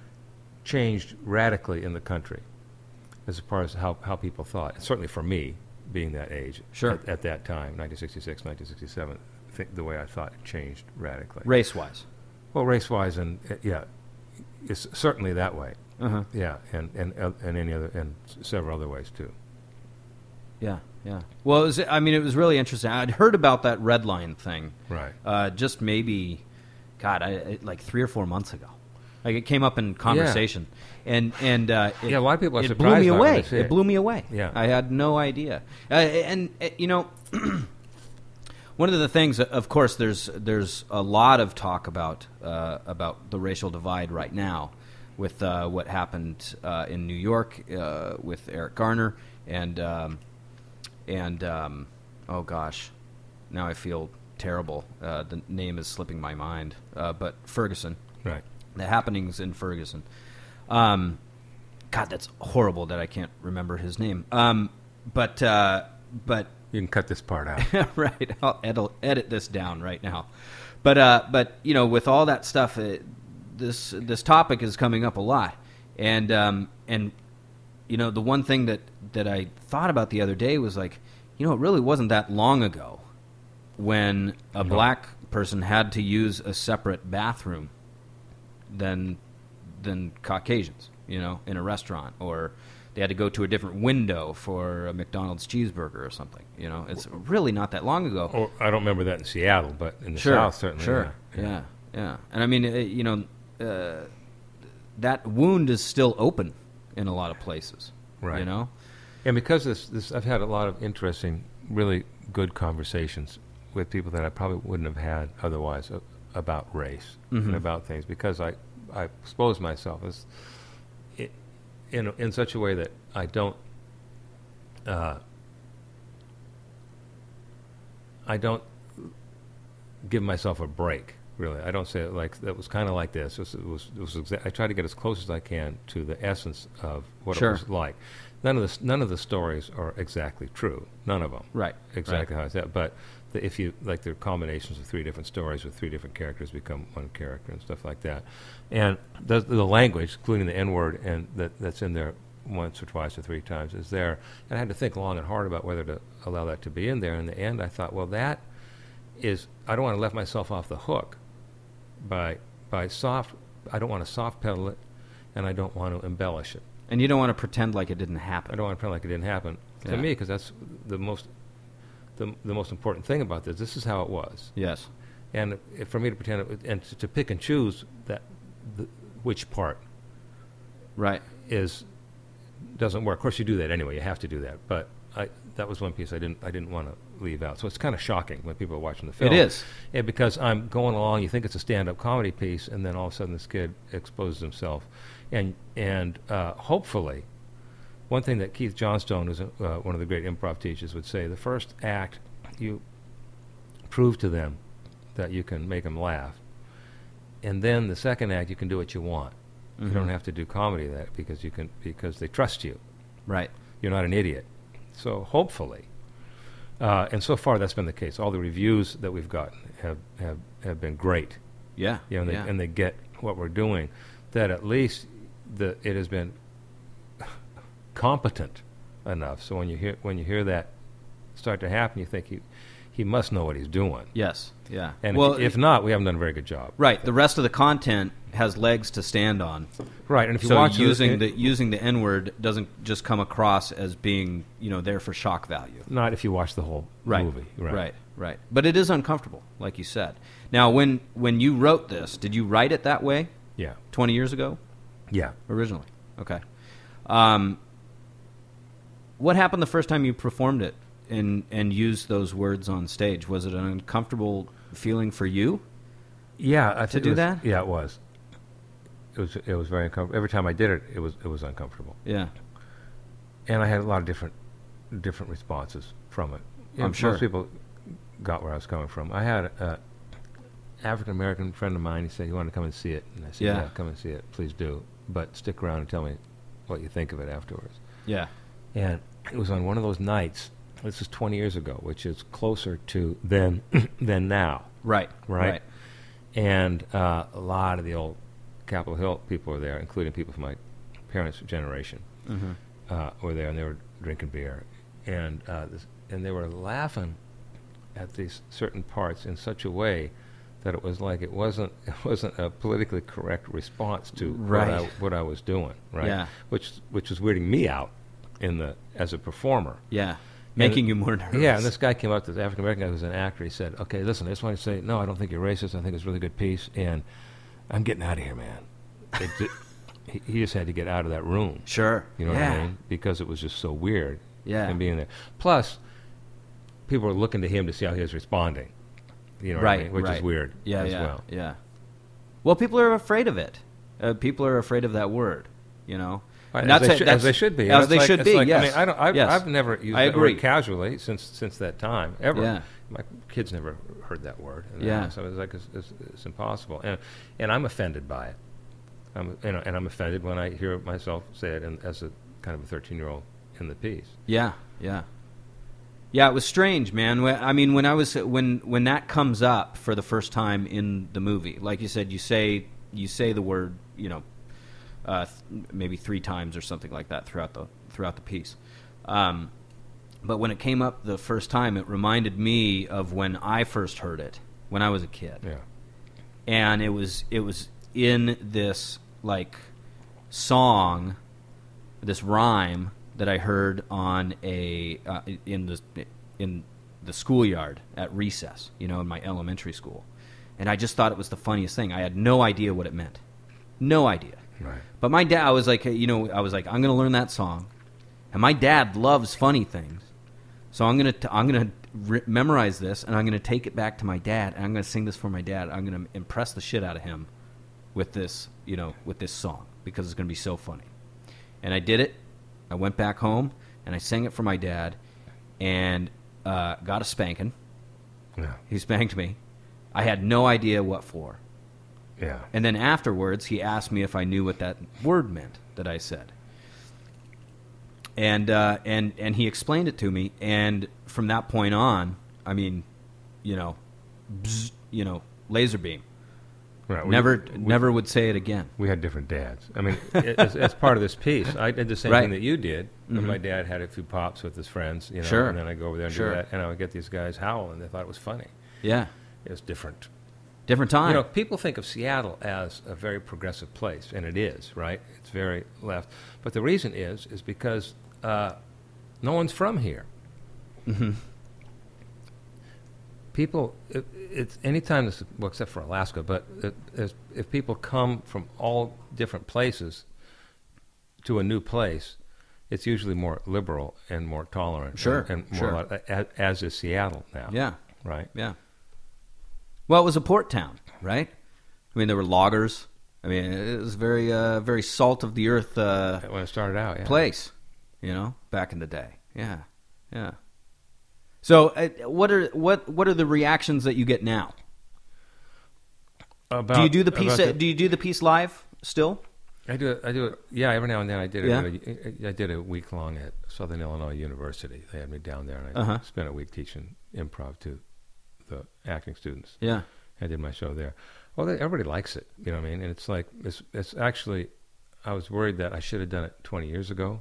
changed radically in the country as far as how, how people thought. And certainly for me, being that age, Sure. at, at that time, nineteen sixty-six, nineteen sixty-seven, I think the way I thought it changed radically. Race-wise. Well, race-wise, and uh, yeah, it's certainly that way. Uh-huh. Yeah, and and uh, and any other and s- several other ways too. Yeah, yeah. Well, it was, I mean, it was really interesting. I'd heard about that red line thing Right. uh, just maybe, God, I, I, like three or four months ago. Like it came up in conversation, and and uh, it, Yeah, a lot of people are it surprised blew me by it when away. they see It it. blew me away. Yeah. I had no idea. Uh, and uh, you know, one of the things, of course, there's there's a lot of talk about uh, about the racial divide right now, with uh, what happened uh, in New York uh, with Eric Garner and um, and um, oh gosh, now I feel terrible. Uh, the name is slipping my mind, uh, but Ferguson. Right. The happenings in Ferguson. Um, God, that's horrible that I can't remember his name. Um, but uh, but You can cut this part out. right, I'll edit, edit this down right now. But uh, but you know, with all that stuff, it, this this topic is coming up a lot, and um, and you know, the one thing that that I thought about the other day was like, you know, it really wasn't that long ago when a No. black person had to use a separate bathroom than than Caucasians, you know, in a restaurant, or they had to go to a different window for a McDonald's cheeseburger or something. You know, it's really not that long ago. Or I don't remember that in Seattle, but in the Sure, South certainly. sure, yeah. yeah, yeah. And I mean, uh, you know, uh, that wound is still open in a lot of places. Right. You know, And because this, this, I've had a lot of interesting, really good conversations with people that I probably wouldn't have had otherwise uh, about race Mhm. and about things, because I, I expose myself as i- in in such a way that I don't uh, I don't give myself a break. Really, I don't say it like that. Was kind of like this. It was, it was, it was exa- I try to get as close as I can to the essence of what Sure. it was like. None of the s- none of the stories are exactly true. None of them. right? Exactly how it's that. But the, if you like, they're combinations of three different stories with three different characters become one character and stuff like that. And the, the language, including the N word, and that that's in there once or twice or three times, is there. And I had to think long and hard about whether to allow that to be in there. In the end, I thought, well, that is, I don't want to let myself off the hook by by soft. I don't want to soft pedal it, and I don't want to embellish it. And you don't want to pretend like it didn't happen. I don't want to pretend like it didn't happen Yeah. to me, because that's the most the the most important thing about this. This is how it was, Yes. and if, for me to pretend it, and to, to pick and choose that the, which part Right. is doesn't work. Of course, you do that anyway. You have to do that. But I that was one piece I didn't I didn't want to leave out. So it's kind of shocking when people are watching the film. It is. Yeah, because I'm going along. You think it's a stand-up comedy piece, and then all of a sudden this kid exposes himself, and and uh, hopefully, one thing that Keith Johnstone, who's a, uh, one of the great improv teachers, would say: the first act, you prove to them that you can make them laugh, and then the second act, you can do what you want. You don't Mhm. have to do comedy that because you can because they trust you. Right. You're not an idiot. So hopefully, uh, and so far that's been the case. All the reviews that we've gotten have, have, have been great. Yeah. You know, and, yeah. they, and they get what we're doing. That at least the it has been competent enough. So when you hear when you hear that start to happen, you think he he must know what he's doing. Yes. Yeah. And well, if, if not, we haven't done a very good job. right. The rest of the content has legs to stand on. Right. And if you So watch using it, the using the N word doesn't just come across as being, you know, there for shock value. not if you watch the whole Right. movie. Right. Right. But it is uncomfortable, like you said. Now, when when you wrote this, did you write it that way Yeah. twenty years ago Yeah. originally? Okay. Um, what happened the first time you performed it and and used those words on stage? Was it an uncomfortable feeling for you? Yeah, I To think do it was- that? Yeah, it was. It was. It was very uncomfortable. Every time I did it, it was. It was uncomfortable, Yeah. and I had a lot of different, different responses from it. You I'm know, sure. most people got where I was coming from. I had a African American friend of mine. He said he wanted to come and see it, and I said, Yeah. "Yeah, come and see it, please do. But stick around and tell me what you think of it afterwards." Yeah. And it was on one of those nights. This is twenty years ago, which is closer to then than now. Right. Right. Right. And uh, a lot of the old Capitol Hill people were there, including people from my parents' generation, Mm-hmm. uh, were there, and they were drinking beer, and uh, this, and they were laughing at these certain parts in such a way that it was like it wasn't it wasn't a politically correct response to Right. what, I, what I was doing, right? Yeah. Which which was weirding me out in the as a performer. Yeah. Making you more nervous. Yeah, and this guy came up to the African American guy who was an actor. He said, "Okay, listen, I just want to say, no, I don't think you're racist. I think it's a really good piece, and I'm getting out of here, man." it ju- he, he just had to get out of that room. Sure. You know yeah. what I mean? Because it was just so weird. Yeah. And being there. Plus, people were looking to him to see how he was responding. You know what Right, I mean? Which right. is weird Yeah, as yeah, well. yeah. Well, people are afraid of it. Uh, people are afraid of that word, you know. Right, And as, that's they it- should, that's- as they should be. As It's they like- should it's be, like, yes. I mean, I don't, I've, Yes. I've never used I that agree. word casually since since that time, ever. Yeah. My kids never heard that word. in the Yeah. house. So it's like, it's, it's, it's impossible. And and I'm offended by it. I'm, you know, and I'm offended when I hear myself say it in, as a kind of a thirteen-year-old in the piece. Yeah, yeah. Yeah, it was strange, man. Wh- I mean, when I was when when that comes up for the first time in the movie, like you said, you say you say the word, you know, uh, th- maybe three times or something like that throughout the throughout the piece. Um, but when it came up the first time, it reminded me of when I first heard it when I was a kid, Yeah. and it was it was in this like song, this rhyme that I heard on a uh, in the in the schoolyard at recess, you know, in my elementary school, and I just thought it was the funniest thing. I had no idea what it meant, no idea. Right. But my dad, I was like, you know, I was like, I'm going to learn that song, and my dad loves funny things, so I'm gonna t- I'm gonna re- memorize this, and I'm gonna take it back to my dad, and I'm gonna sing this for my dad. I'm gonna impress the shit out of him with this, you know, with this song because it's gonna be so funny. And I did it. I went back home and I sang it for my dad, and uh, got a spanking. Yeah. He spanked me. I had no idea what for. Yeah. And then afterwards, he asked me if I knew what that word meant that I said. And uh, and and he explained it to me. And from that point on, I mean, you know, bzz, you know, laser beam. Right. We- Never, we- never would say it again. We had different dads. I mean, as, as part of this piece, I did the same Right. thing that you did. When Mhm. my dad had a few pops with his friends, you know, Sure. and then I go over there and Sure. do that, and I would get these guys howl, and they thought it was funny. Yeah, It was different. different time. You know, people think of Seattle as a very progressive place, and it is, right? It's very left. But the reason is, is because uh, no one's from here. hmm People, it, it's anytime this, well, except for Alaska, but it, if, if people come from all different places to a new place, it's usually more liberal and more tolerant. Sure, and, and more sure. like- as, as is Seattle now. Yeah, Right. yeah. Well, it was a port town, right? I mean, there were loggers. I mean, it was very, uh, very salt of the earth uh, When it started out, yeah. place, you know, back in the day. Yeah, yeah. So, uh, what are what what are the reactions that you get now? About, do you do the piece? about uh, do you do the piece live still? I do it. I do it. Yeah, every now and then I did it. Yeah. At a- I did a week long at Southern Illinois University. They had me down there, and I Uh-huh. spent a week teaching improv to the acting students. Yeah. I did my show there. Well, they, everybody likes it. You know what I mean? And it's like it's it's actually. I was worried that I should have done it twenty years ago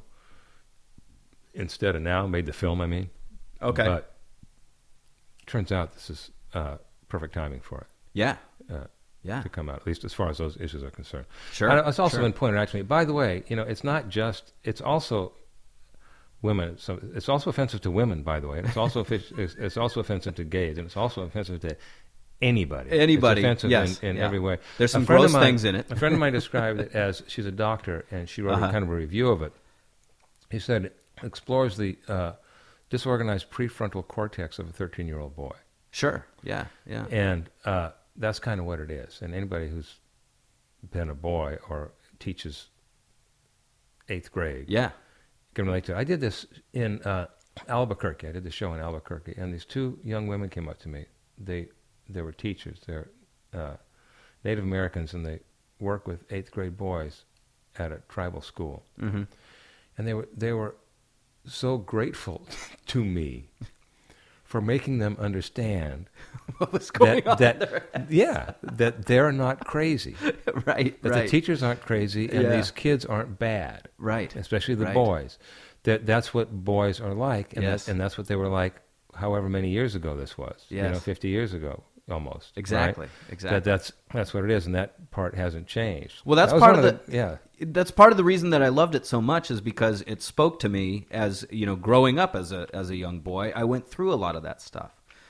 instead of now. Made the film. I mean. Okay. But turns out this is uh, perfect timing for it. Yeah. Uh, Yeah. to come out, at least as far as those issues are concerned. Sure. And it's also sure. been pointed out to me, by the way, you know, it's not just, it's also women, so it's also offensive to women, by the way, and it's also, offi- it's, it's also offensive to gays, and it's also offensive to anybody. Anybody, It's offensive yes, in, in yeah. every way. There's A some friend of gross mine- things in it. A friend of mine described it as, she's a doctor, and she wrote Uh-huh. a kind of a review of it. He said, it explores the uh, disorganized prefrontal cortex of a thirteen-year-old boy. Sure. Yeah. Yeah. And uh, that's kind of what it is. And anybody who's been a boy or teaches eighth grade Yeah. can relate to it. I did this in uh, Albuquerque. I did the show in Albuquerque, and these two young women came up to me. They they were teachers. They're uh, Native Americans, and they work with eighth grade boys at a tribal school. Mm-hmm. And they were they were so grateful to me for making them understand What was going that, on that there? yeah, that they're not crazy. right. That right. the teachers aren't crazy, and Yeah. these kids aren't bad, Right. especially the Right. boys. That that's what boys are like, and Yes. that, and that's what they were like. However many years ago this was, you know, Yes. fifty years ago almost. right? Exactly. Exactly. That that's that's what it is, and that part hasn't changed. Well, that's That was part one of the- yeah. That's part of the reason that I loved it so much is because it spoke to me as, you know, growing up as a as a young boy. I went through a lot of that stuff.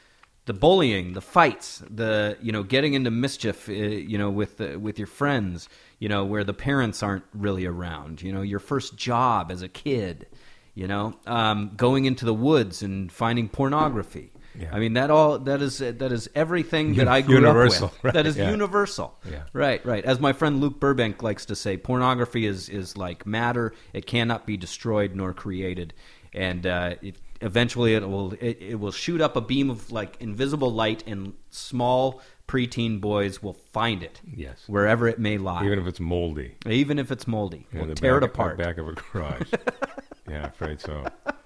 the bullying, the fights, the you know getting into mischief, uh, you know with the, with your friends, you know where the parents aren't really around, you know your first job as a kid, you know um, going into the woods and finding pornography. Yeah. I mean that all that is that is everything that I grew Universal, up with. right, That is yeah. universal. Yeah. Right, right. As my friend Luke Burbank likes to say, pornography is is like matter; it cannot be destroyed nor created, and uh, it, eventually it will it, it will shoot up a beam of like invisible light, and small preteen boys will find it. Yes. Wherever it may lie, Even if it's moldy. even if it's moldy, In we'll the tear back, it apart. Back of a garage. Yeah, I'm afraid so.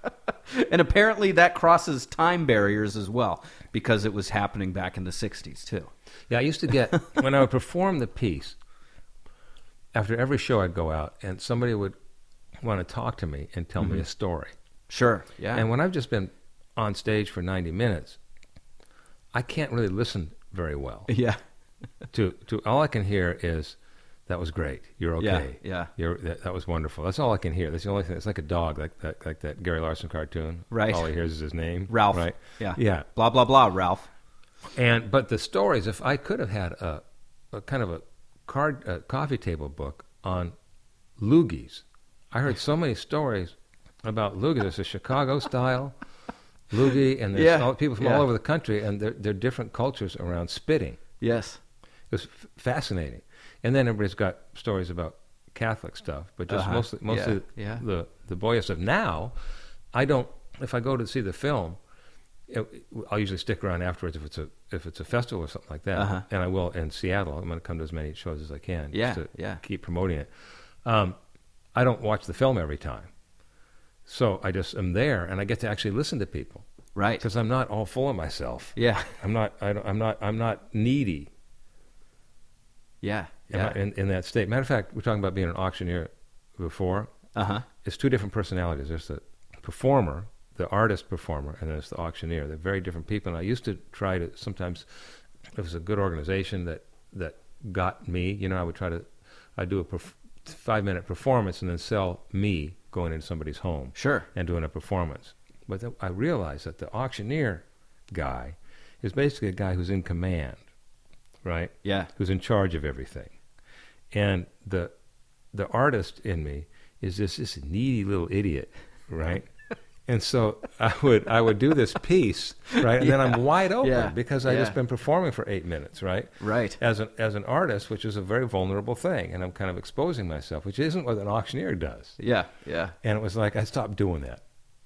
And apparently that crosses time barriers as well, because it was happening back in the sixties too. Yeah, I used to get, when I would perform the piece, after every show I'd go out, and somebody would want to talk to me and tell me a story. Sure. Yeah. And when I've just been on stage for ninety minutes, I can't really listen very well. yeah. to, to all I can hear is, that was great. You're okay. Yeah, yeah. You're, that, that was wonderful. That's all I can hear. That's the only thing. It's like a dog, like that, like that Gary Larson cartoon. Right. All he hears is his name. Ralph. Right. Yeah. Yeah. Blah blah blah. Ralph. And but the stories, if I could have had a, a kind of a card, a coffee table book on loogies, I heard so many stories about loogies. There's a Chicago style loogie, and there's Yeah, all, people from yeah. all over the country, and they're, they're different cultures around spitting. Yes. It was f- fascinating. And then everybody's got stories about Catholic stuff, but just Uh-huh. mostly mostly Yeah, yeah. the the boyish stuff. Now, I don't. If I go to see the film, it, I'll usually stick around afterwards if it's a if it's a festival or something like that, Uh-huh. and I will in Seattle. I'm going to come to as many shows as I can, Yeah, just to yeah. keep promoting it. Um, I don't watch the film every time, so I just am there, and I get to actually listen to people Right. because I'm not all full of myself. Yeah. I'm not. I don't, I'm not. I'm not needy. Yeah. Am Yeah. I in, in that state. Matter of fact, we're talking about being an auctioneer before. Uh huh. It's two different personalities. There's the performer, the artist performer, and there's the auctioneer. They're very different people. And I used to try to sometimes, if it was a good organization that that got me, you know, I would try to, I'd do a perf- five minute performance and then sell me going into somebody's home Sure. and doing a performance. But then I realized that the auctioneer guy is basically a guy who's in command, right? Yeah. Who's in charge of everything. And the the artist in me is just this needy little idiot, right? And so I would I would do this piece, right? And then Yeah. I'm wide open Yeah. because I Yeah. just been performing for eight minutes, right? Right. As an as an artist, which is a very vulnerable thing, and I'm kind of exposing myself, which isn't what an auctioneer does. Yeah. Yeah. And it was like I stopped doing that.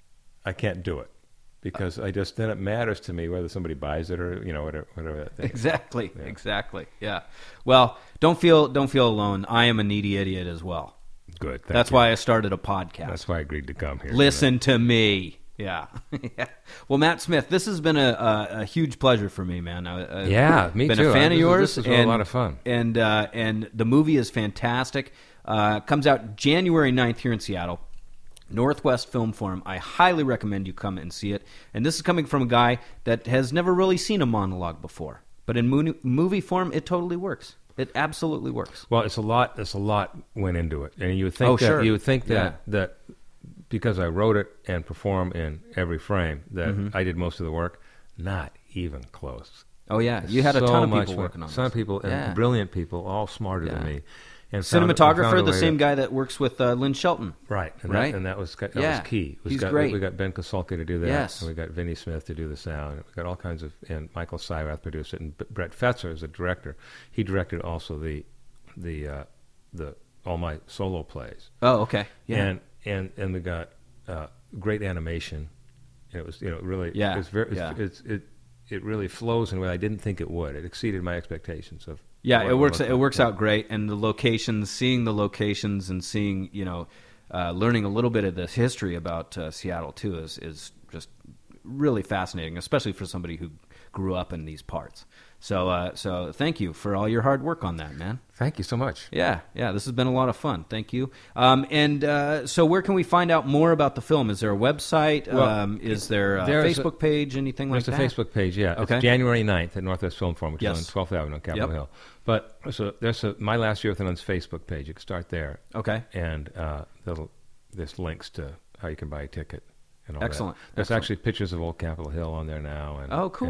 I can't do it because I just then it matters to me whether somebody buys it or you know whatever whatever that thing. is. Exactly. Yeah. Exactly. Yeah. Well, don't feel don't feel alone. I am a needy idiot as well. Good. thank That's you. why I started a podcast. That's why I agreed to come here. Listen to me. Yeah. Yeah. Well, Matt Smith, this has been a, a, a huge pleasure for me, man. I, I've Yeah, me been too. a fan I- of this is- yours. this is a and, lot of fun. And uh, and the movie is fantastic. Uh, comes out January ninth here in Seattle. Northwest Film Forum. I highly recommend you come and see it. And this is coming from a guy that has never really seen a monologue before. But in mo- movie form, it totally works. It absolutely works. Well, it's a lot. It's a lot went into it, and you would think Oh, that sure. you would think that Yeah. that because I wrote it and perform in every frame that Mm-hmm. I did most of the work. Not even close. Oh, yeah. You had a So ton of much people work. working on Some this. people and Yeah. brilliant people, all smarter than Yeah. me. And found- and Cinematographer, found a the way same to- guy that works with uh, Lynn Shelton. Right, and Right? That, and that was that Yeah. was key. We He's got, great. We got Ben Kasulka to do that. Yes. And we got Vinnie Smith to do the sound. We got all kinds of, and Michael Syrath produced it, and B- Brett Fetzer is the director. He directed also the, the, uh, the all my solo plays. Oh, okay. Yeah. And and and we got uh, great animation. And it was you know really Yeah, It's very it's, yeah. it's it it really flows in a way I didn't think it would. It exceeded my expectations of. Yeah, what it works. looked It like. works Yeah. out great, and the locations, seeing the locations, and seeing you know, uh, learning a little bit of this history about uh, Seattle too is is just really fascinating, especially for somebody who grew up in these parts. So, uh, so thank you for all your hard work on that, man. Thank you so much. Yeah, yeah, this has been a lot of fun. Thank you. Um, and uh, so, where can we find out more about the film? Is there a website? Well, um, is there a there's a- Facebook page? Anything like There's that? a Facebook page, yeah. Okay. It's January ninth at Northwest Film Forum, which Yes. is on twelfth Avenue on Capitol Yep. Hill. But so there's a My Last Year with Anun's Facebook page. You can start there. Okay. And uh, there'll, there's links to how you can buy a ticket and all Excellent. that. There's Excellent. actually pictures of Old Capitol Hill on there now. And, Oh, cool. And,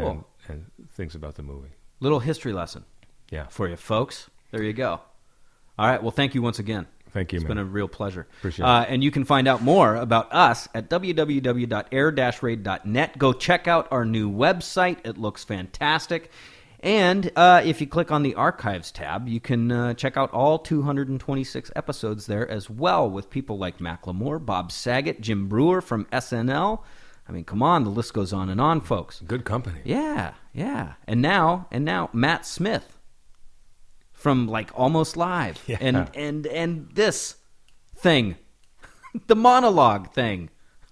and things about the movie. Little history lesson Yeah. for you, folks. There you go. All right. Well, thank you once again. Thank you, It's man. been a real pleasure. Appreciate uh, it. And you can find out more about us at w w w dot air dash raid dot net. Go check out our new website. It looks fantastic. And uh, if you click on the Archives tab, you can uh, check out all two hundred twenty-six episodes there as well, with people like Macklemore, Bob Saget, Jim Brewer from S N L. I mean, come on, the list goes on and on, folks. Good company. Yeah, yeah. And now, and now, Matt Smith from like Almost Live, Yeah. and and and this thing, the monologue thing.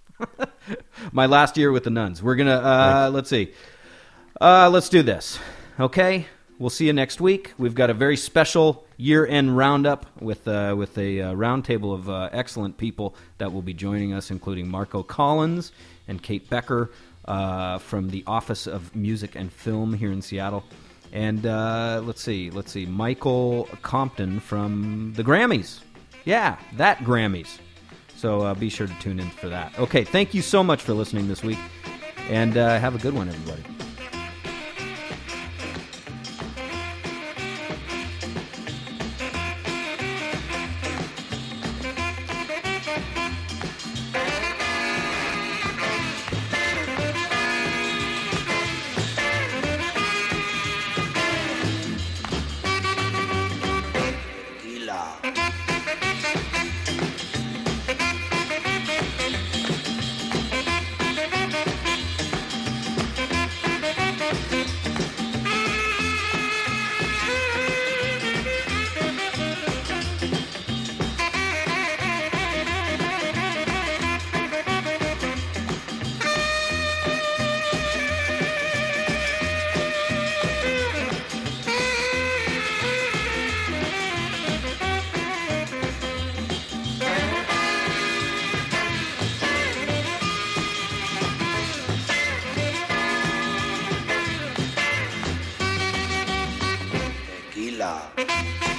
My last year with the Nuns. We're gonna uh, let's see, uh, let's do this. Okay, we'll see you next week. We've got a very special year-end roundup with uh, with a uh, roundtable of uh, excellent people that will be joining us, including Marco Collins and Kate Becker uh, from the Office of Music and Film here in Seattle, and uh, let's see, let's see, Michael Compton from the Grammys. Yeah, that Grammys. So uh, be sure to tune in for that. Okay, thank you so much for listening this week, and uh, have a good one, everybody. Tequila.